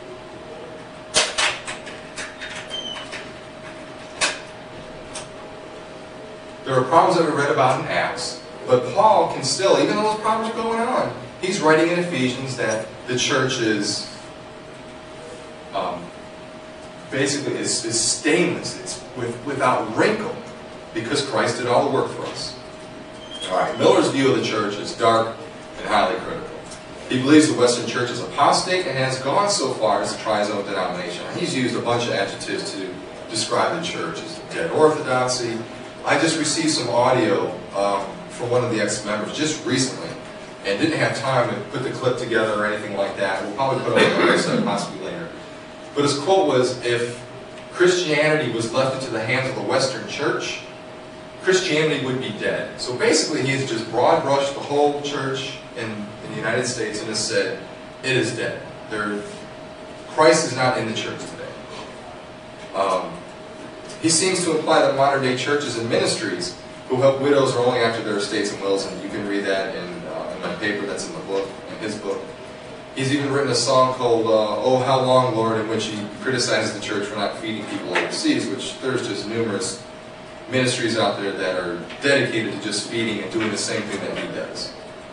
There were problems that we read about in Acts, but Paul can still, even though those problems are going on, he's writing in Ephesians that the church is um, basically is, is stainless. It's with, without wrinkle, because Christ did all the work for us. All right, Miller's view of the church is dark and highly critical. He believes the Western Church is apostate and has gone so far as to try his own denomination. He's used a bunch of adjectives to describe the church as dead orthodoxy. I just received some audio um, from one of the ex-members just recently, and didn't have time to put the clip together or anything like that. We'll probably put it on the website possibly later. But his quote was, if Christianity was left into the hands of the Western Church, Christianity would be dead. So basically he's just broad brushed the whole church in, in the United States and has said, it is dead. There, Christ is not in the church today. Um, he seems to imply that modern day churches and ministries who help widows are only after their estates and wills, and you can read that in, uh, in my paper that's in the book, in his book. He's even written a song called uh, Oh How Long, Lord, in which he criticizes the church for not feeding people overseas, which there's just numerous ministries out there that are dedicated to just feeding and doing the same thing that he does.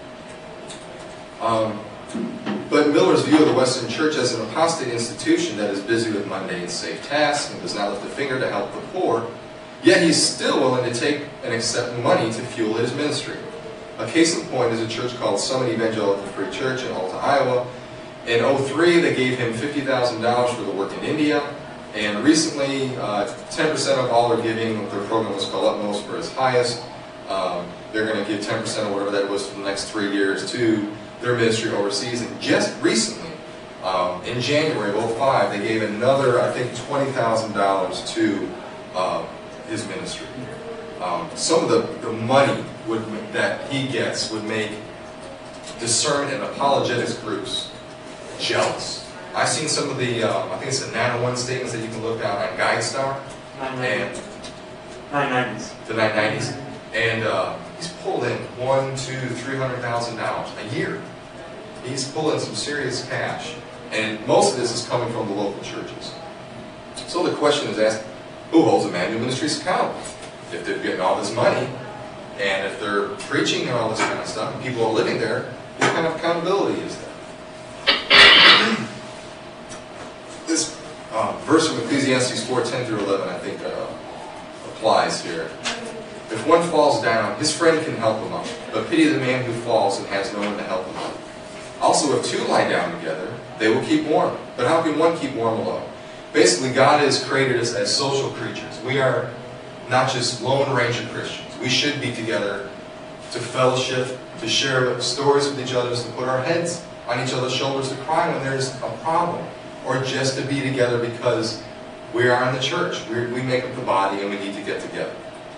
Um, but Miller's view of the Western Church as an apostate institution that is busy with mundane safe tasks and does not lift a finger to help the poor, yet he's still willing to take and accept money to fuel his ministry. A case in point is a church called Summit Evangelical Free Church in Alta, Iowa. In oh three, they gave him fifty thousand dollars for the work in India. And recently, uh, ten percent of all their giving, their program was called Utmost for His Highest. Um, they're going to give ten percent or whatever that was for the next three years to their ministry overseas. And just recently, um, in January of oh five, they gave another, I think, twenty thousand dollars to uh, his ministry. Um, some of the, the money would, that he gets would make discernment and apologetics groups jealous. I've seen some of the, um, I think it's the nine oh one statements that you can look out on GuideStar. nine nineties. The nine nineties. And uh, he's pulled in one, two, three hundred thousand dollars a year. He's pulling some serious cash, and most of this is coming from the local churches. So the question is asked: who holds Emmanuel Ministries accountable? If they're getting all this money, and if they're preaching and all this kind of stuff, and people are living there, what kind of accountability is there? This uh, verse from Ecclesiastes four, ten through eleven, I think, uh, applies here. If one falls down, his friend can help him up, but pity the man who falls and has no one to help him up. Also, if two lie down together, they will keep warm. But how can one keep warm alone? Basically, God has created us as social creatures. We are not just Lone Ranger Christians. We should be together to fellowship, to share stories with each other, to put our heads on each other's shoulders, to cry when there's a problem, or just to be together because we are in the church. We, we make up the body and we need to get together.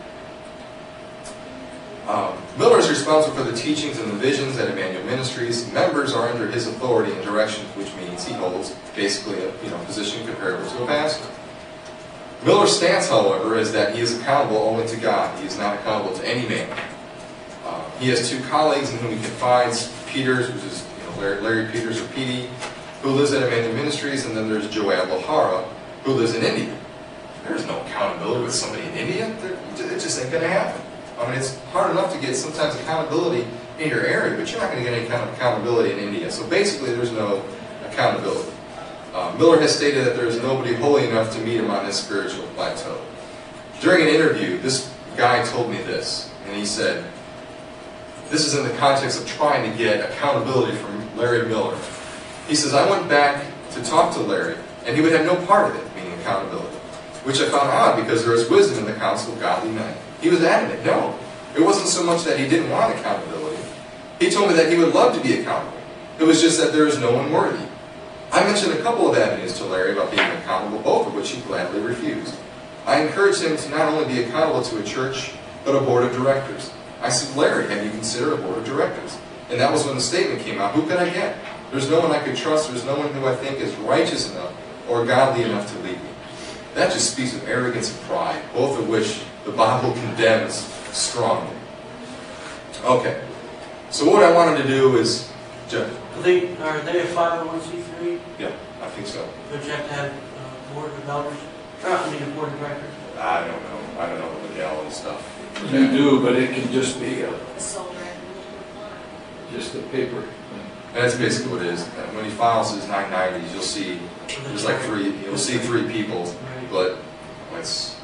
Um, Miller is responsible for the teachings and the visions at Emmanuel Ministries. Members are under his authority and direction, which means he holds basically a you know, position comparable to a pastor. Miller's stance, however, is that he is accountable only to God. He is not accountable to any man. Uh, he has two colleagues in whom he confides: Peters, which is you know, Larry, Larry Peters or Petey, who lives at Emmanuel Ministries, and then there's Joab Lahara, who lives in India. There's no accountability with somebody in India. It just ain't going to happen. I mean, it's hard enough to get sometimes accountability in your area, but you're not going to get any kind of accountability in India. So basically, there's no accountability. Uh, Miller has stated that there is nobody holy enough to meet him on his spiritual plateau. During an interview, this guy told me this, and he said, this is in the context of trying to get accountability from Larry Miller. He says, I went back to talk to Larry, and he would have no part of it, meaning accountability, which I found odd because there is wisdom in the counsel of godly men. He was adamant. No, it wasn't so much that he didn't want accountability. He told me that he would love to be accountable. It was just that there is no one worthy. I mentioned a couple of avenues to Larry about being accountable, both of which he gladly refused. I encouraged him to not only be accountable to a church, but a board of directors. I said, Larry, have you considered a board of directors? And that was when the statement came out. Who could I get? There's no one I could trust. There's no one who I think is righteous enough or godly enough to lead me. That just speaks of arrogance and pride, both of which the Bible condemns strongly. Okay, so what I wanted to do is... Jeff? Are they, are they a five oh one c three? Yeah, I think so. Would you have to have a board of elders? I mean, a board of directors? I don't know. I don't know the legal and stuff. You do, but it can just be a, Solar. just a paper thing. And that's basically what it is. And when he files his nine nineties, you'll see there's like three. You'll see three people, but it's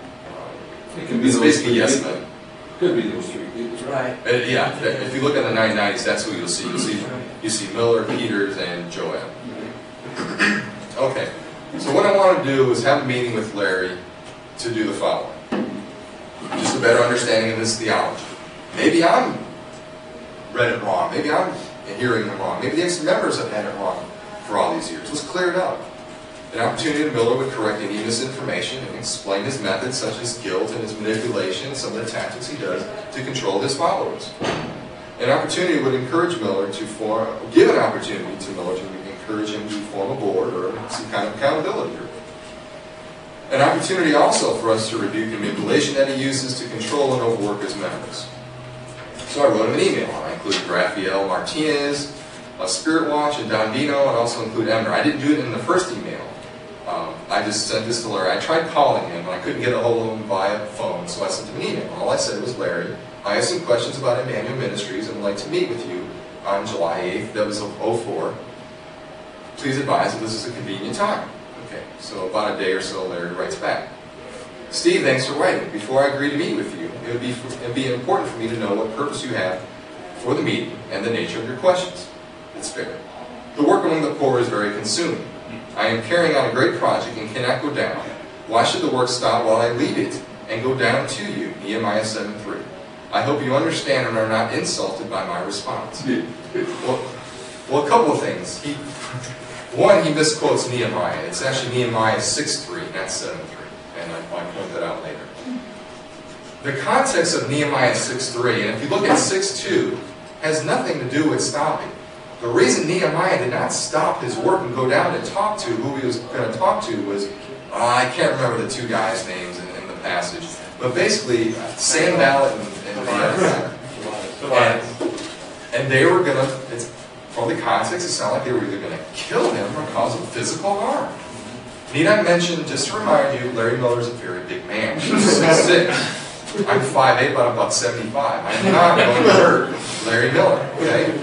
It can be it's those basically three yes people. men. Could be those three people. Right. Uh, yeah, if you look at the nine nineties, that's who you'll see. You'll see you see Miller, Peters, and Joab. Okay. So what I want to do is have a meeting with Larry to do the following. Just a better understanding of his theology. Maybe I'm read it wrong. Maybe I'm hearing it wrong. Maybe the ex-members have had it wrong for all these years. Let's clear it up. An opportunity that Miller would correct any misinformation and explain his methods, such as guilt and his manipulation, some of the tactics he does to control his followers. An opportunity would encourage Miller to form, give an opportunity to Miller to encourage him to form a board or some kind of accountability group. An opportunity also for us to rebuke the manipulation that he uses to control and overwork his members. So I wrote him an email. I included Rafael Martinez, uh, Spirit Watch, and Don Dino, and also include Emner. I didn't do it in the first email. Um, I just sent this to Larry. I tried calling him, and I couldn't get a hold of him via phone, so I sent him an email. All I said was, Larry, I have some questions about Emmanuel Ministries and would like to meet with you on July eighth. That was oh four. Please advise if this is a convenient time. Okay, so about a day or so, Larry writes back. Steve, thanks for writing. Before I agree to meet with you, it would be, it would be important for me to know what purpose you have for the meeting and the nature of your questions. It's fair. The work among the poor is very consuming. I am carrying on a great project and cannot go down. Why should the work stop while I leave it and go down to you? Nehemiah seven three. I hope you understand and are not insulted by my response. Well, well a couple of things. He, one, he misquotes Nehemiah. It's actually Nehemiah six three, not seven three. And I, I'll point that out later. The context of Nehemiah six three, and if you look at six two, has nothing to do with stopping. The reason Nehemiah did not stop his work and go down and talk to who he was going to talk to was, uh, I can't remember the two guys' names in, in the passage, But basically, Sam Ballot and, and the other and, and they were gonna, it's, from the context, it sounded like they were either gonna kill him or cause him physical harm. Need I mention, just to remind you, Larry Miller's a very big man. He's six six. I'm five eight, but I'm about seventy-five. I'm not going to hurt Larry Miller, okay?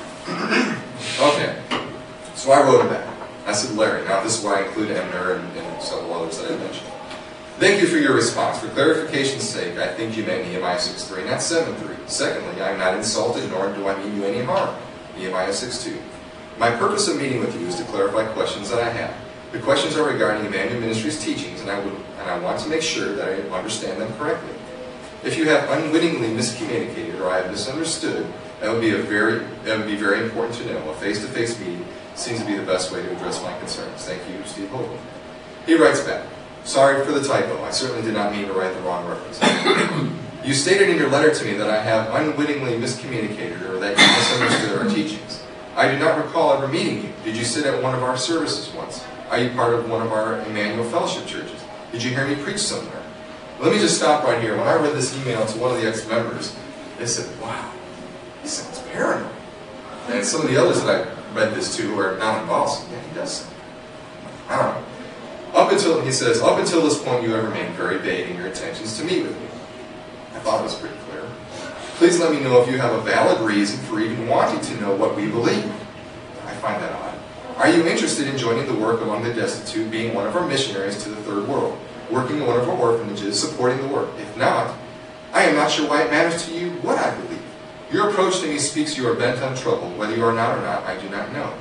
Okay. So I wrote him back. I said, Larry, now this is why I include Emner and, and several others that I mentioned. Thank you for your response. For clarification's sake, I think you meant Nehemiah six three, not seven three. Secondly, I am not insulted, nor do I mean you any harm. Nehemiah six two. My purpose of meeting with you is to clarify questions that I have. The questions are regarding Emmanuel Ministries teachings, and I would and I want to make sure that I understand them correctly. If you have unwittingly miscommunicated or I have misunderstood, that would be a very that would be very important to know. A face-to-face meeting seems to be the best way to address my concerns. Thank you, Steve Hogan. He writes back, sorry for the typo. I certainly did not mean to write the wrong reference. You stated in your letter to me that I have unwittingly miscommunicated or that you misunderstood our teachings. I do not recall ever meeting you. Did you sit at one of our services once? Are you part of one of our Emmanuel Fellowship churches? Did you hear me preach somewhere? Let me just stop right here. When I read this email to one of the ex-members, they said, wow, he sounds paranoid. And some of the others that I read this to who are not involved said, yeah, he does sound. I don't know. Up until, he says, up until this point you have remained very vague in your intentions to meet with me. I thought it was pretty clear. Please let me know if you have a valid reason for even wanting to know what we believe. I find that odd. Are you interested in joining the work among the destitute, being one of our missionaries to the third world, working in one of our orphanages, supporting the work? If not, I am not sure why it matters to you what I believe. Your approach to me speaks you are bent on trouble. Whether you are not or not, I do not know.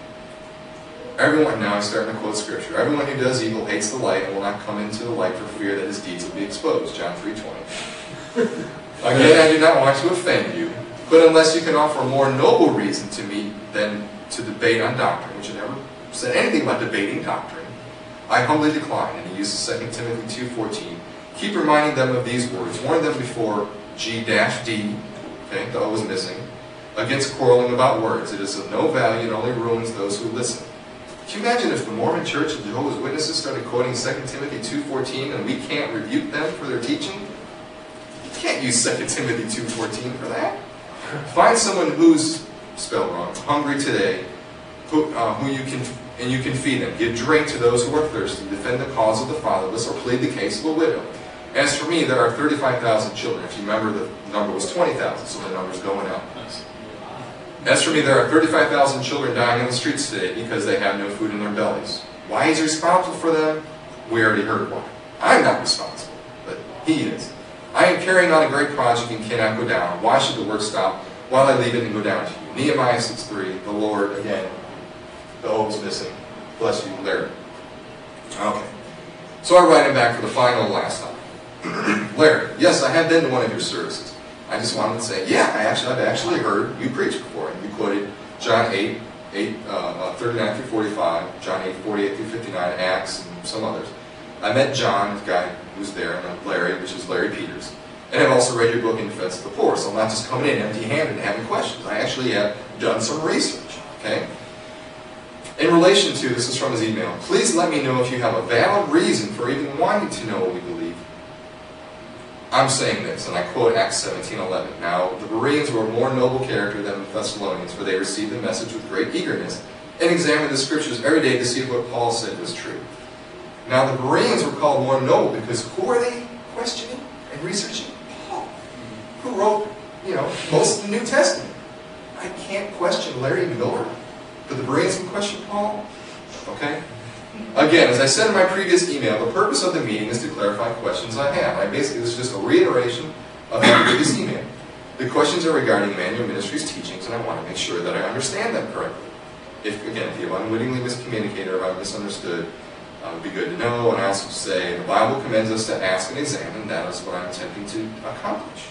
Everyone, now I'm starting to quote scripture, everyone who does evil hates the light and will not come into the light for fear that his deeds will be exposed. John three twenty. Again, I do not want to offend you, but unless you can offer a more noble reason to me than to debate on doctrine, which I never said anything about debating doctrine, I humbly decline. And he uses Second Timothy two fourteen. Keep reminding them of these words. Warn them before G D, okay, the O is missing, against quarreling about words. It is of no value and only ruins those who listen. Can you imagine if the Mormon Church and Jehovah's Witnesses started quoting Second Timothy two fourteen and we can't rebuke them for their teaching? You can't use Second Timothy two fourteen for that. Find someone who's, spelled wrong, hungry today, who, uh, who you can, and you can feed them. Give drink to those who are thirsty. Defend the cause of the fatherless or plead the case of a widow. As for me, there are thirty-five thousand children. If you remember, the number was twenty thousand, so the number's going up. As for me, there are thirty-five thousand children dying in the streets today because they have no food in their bellies. Why he's responsible for them? We already heard why. I'm not responsible, but he is. I am carrying on a great project and cannot go down. Why should the work stop while I leave it and go down to you? Nehemiah six three, the Lord, again, the O is missing. Bless you, Larry. Okay. So I write him back for the final and last time. Larry, yes, I have been to one of your services. I just wanted to say, yeah, I actually, I've actually heard you preach before. And you quoted John eight, eight, uh, thirty-nine through forty-five, John eight, forty-eight through fifty-nine, Acts, and some others. I met John, the guy who's there, and Larry, which is Larry Peters. And I've also read your book, In Defense of the Poor, so I'm not just coming in empty-handed and having questions. I actually have done some research, okay? In relation to, this is from his email, please let me know if you have a valid reason for even wanting to know what we believe. I'm saying this, and I quote Acts seventeen eleven. Now, the Bereans were a more noble character than the Thessalonians, for they received the message with great eagerness and examined the scriptures every day to see if what Paul said was true. Now, the Bereans were called more noble because who are they questioning and researching? Paul, who wrote, you know, most of the New Testament. I can't question Larry Miller, but the Bereans can question Paul? Okay? Again, as I said in my previous email, the purpose of the meeting is to clarify questions I have. I basically, this is just a reiteration of my previous email. The questions are regarding Emmanuel Ministries teachings, and I want to make sure that I understand them correctly. If, again, if you have unwittingly miscommunicated or I've misunderstood, uh, it would be good to know. And I also say, the Bible commends us to ask and examine. That is what I'm attempting to accomplish.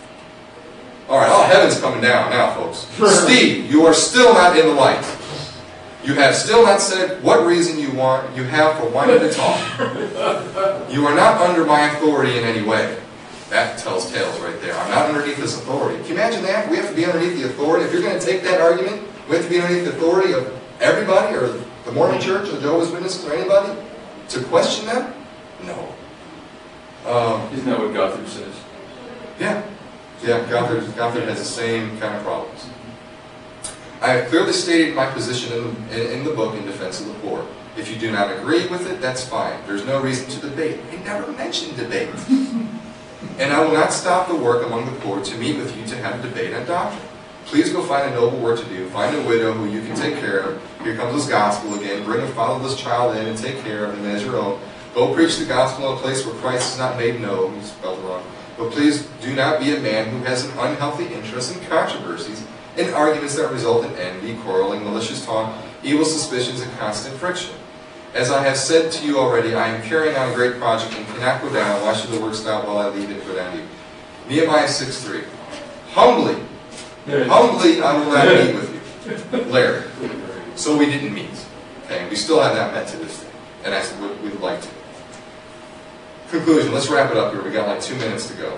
All right, all heaven's coming down now, folks. Steve, you are still not in the light. You have still not said what reason you want you have for wanting to talk. You are not under my authority in any way. That tells tales right there. I'm not underneath this authority. Can you imagine that? We have to be underneath the authority. If you're going to take that argument, we have to be underneath the authority of everybody, or the Mormon Church, or the Jehovah's Witnesses, or anybody, to question them? No. Um, Isn't that what Gothard says? yeah, yeah, Gothard, Gothard has the same kind of problems. I have clearly stated my position in, in, in the book in defense of the poor. If you do not agree with it, that's fine. There's no reason to debate. I never mentioned debate. And I will not stop the work among the poor to meet with you to have a debate on doctrine. Please go find a noble work to do. Find a widow who you can take care of. Here comes this gospel again. Bring a fatherless child in and take care of him as your own. Go preach the gospel in a place where Christ is not made known. He spelled wrong. But please do not be a man who has an unhealthy interest in controversies, in arguments that result in envy, quarreling, malicious talk, evil suspicions, and constant friction. As I have said to you already, I am carrying on a great project and cannot go down. Why should the work stop while I leave it and go down to you? Nehemiah six three. Humbly, humbly I will not meet with you. Larry. So we didn't meet. Okay, we still have not met to this day. And I said we would like to. Conclusion, let's wrap it up here. We got like two minutes to go.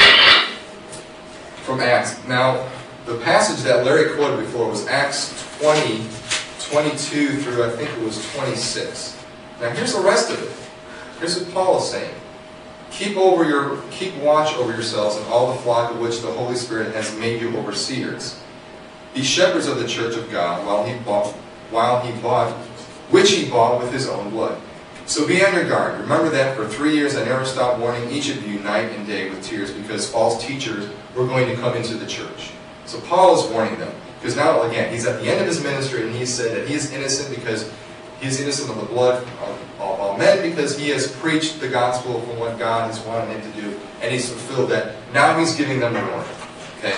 From Acts. Now, the passage that Larry quoted before was Acts twenty, twenty-two through I think it was twenty-six. Now here's the rest of it. Here's what Paul is saying. Keep over your, keep watch over yourselves and all the flock of which the Holy Spirit has made you overseers. Be shepherds of the church of God while he bought, while he bought, which he bought with his own blood. So be on your guard. Remember that for three years I never stopped warning each of you night and day with tears because false teachers were going to come into the church. So Paul is warning them. Because now, again, he's at the end of his ministry and he said that he is innocent because he is innocent of the blood of all, all men because he has preached the gospel from what God has wanted him to do and he's fulfilled that. Now he's giving them a warning. Okay?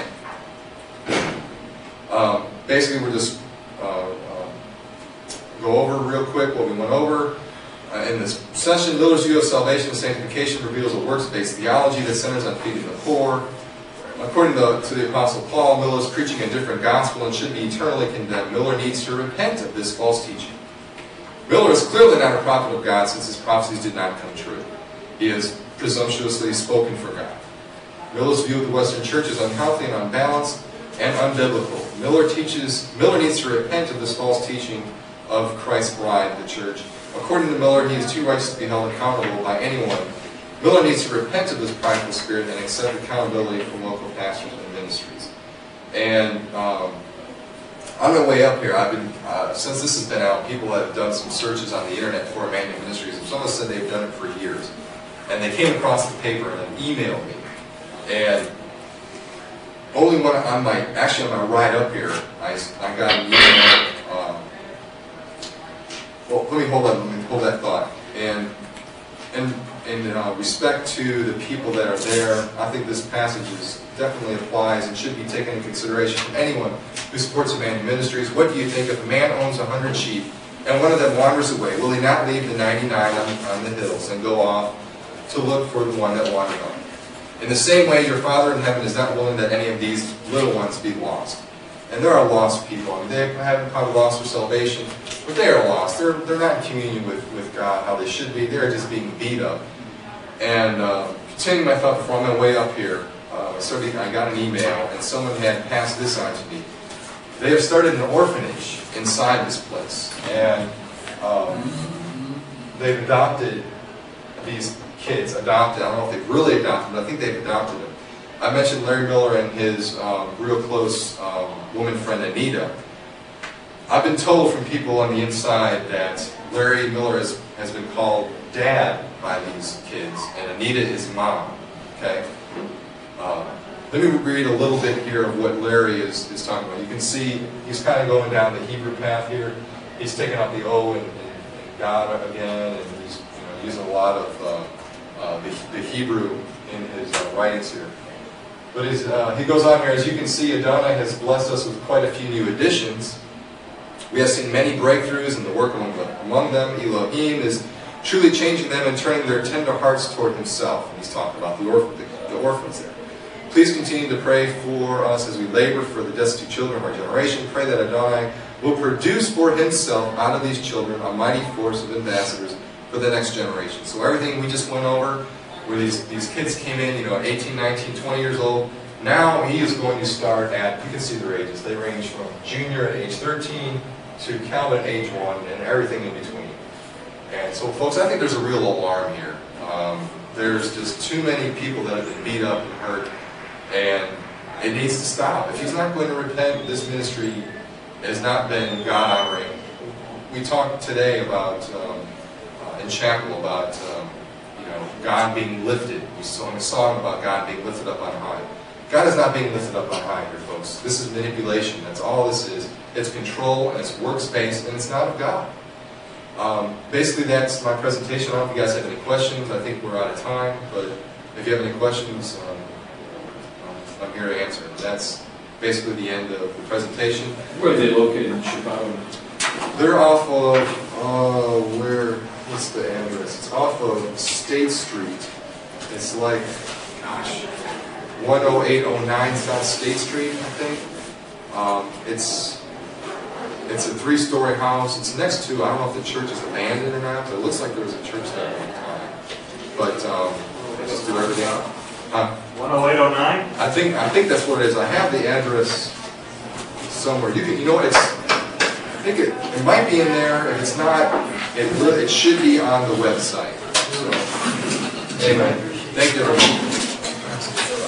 Um, basically, we're just uh, uh, go over real quick what we went over. Uh, in this session, Miller's view of salvation and sanctification reveals a works-based theology that centers on feeding the poor. According to, to the Apostle Paul, Miller is preaching a different gospel and should be eternally condemned. Miller needs to repent of this false teaching. Miller is clearly not a prophet of God since his prophecies did not come true. He has presumptuously spoken for God. Miller's view of the Western Church is unhealthy and unbalanced and unbiblical. Miller teaches, Miller needs to repent of this false teaching of Christ's bride, the church. According to Miller, he is too righteous to be held accountable by anyone. Miller needs to repent of this prideful spirit and accept accountability from local pastors and ministries. And um, on my way up here, I've been uh, since this has been out, people have done some searches on the internet for Emmanuel Ministries, and someone said they've done it for years. And they came across the paper and then emailed me. And only one on my actually on my ride up here, I I got an email. Um, well, let me hold on. Let me hold that thought. And and. In uh, respect to the people that are there, I think this passage is, definitely applies and should be taken into consideration from anyone who supports Emmanuel Ministries. What do you think if a man owns a hundred sheep and one of them wanders away? Will he not leave the ninety-nine on, on the hills and go off to look for the one that wandered off? In the same way, your Father in heaven is not willing that any of these little ones be lost. And there are lost people. I mean, they haven't probably lost their salvation, but they are lost. They're, they're not in communion with, with God how they should be. They're just being beat up. And uh, continuing my thought before on my way up here, uh, started, I got an email and someone had passed this on to me. They have started an orphanage inside this place. And um, they've adopted these kids. Adopted, I don't know if they've really adopted, but I think they've adopted them. I mentioned Larry Miller and his um, real close um, woman friend Anita. I've been told from people on the inside that Larry Miller has, has been called dad by these kids, and Anita is mom. Okay? Uh, let me read a little bit here of what Larry is, is talking about. You can see he's kind of going down the Hebrew path here. He's taking out the O and, and, and God again, and he's you know, using a lot of uh, uh, the, the Hebrew in his uh, writings here. But his, uh, he goes on here, as you can see, Adonai has blessed us with quite a few new additions. We have seen many breakthroughs in the work among them. Among them, Elohim is truly changing them and turning their tender hearts toward himself. And he's talking about the, orph the, the orphans there. Please continue to pray for us as we labor for the destitute children of our generation. Pray that Adonai will produce for himself out of these children a mighty force of ambassadors for the next generation. So everything we just went over, where these, these kids came in, you know, eighteen, nineteen, twenty years old, now he is going to start at, you can see their ages, they range from junior at age thirteen to Calvin at age one and everything in between. And so, folks, I think there's a real alarm here. Um, there's just too many people that have been beat up and hurt, and it needs to stop. If he's not going to repent, this ministry has not been God-honoring. We talked today about, um, uh, in chapel, about um, you know, God being lifted. We sang a song about God being lifted up on high. God is not being lifted up on high here, folks. This is manipulation. That's all this is. It's control, and it's works-based, and it's not of God. Um, basically, that's my presentation. I don't know if you guys have any questions. I think we're out of time, but if you have any questions, um, I'm here to answer. That's basically the end of the presentation. Where are they located in Chicago? They're off of, uh, where, what's the address? It's off of State Street. It's like, gosh, one oh eight oh nine South State Street, I think. Um, it's, it's a three-story house. It's next to, I don't know if the church is abandoned or not, but it looks like there was a church there at one time. But um, they just do everything. Huh? one oh eight oh nine? I think I think that's what it is. I have the address somewhere. You can, you know what? It's. I think it, it might be in there. If it's not, it it should be on the website. So, anyway, thank you, everyone.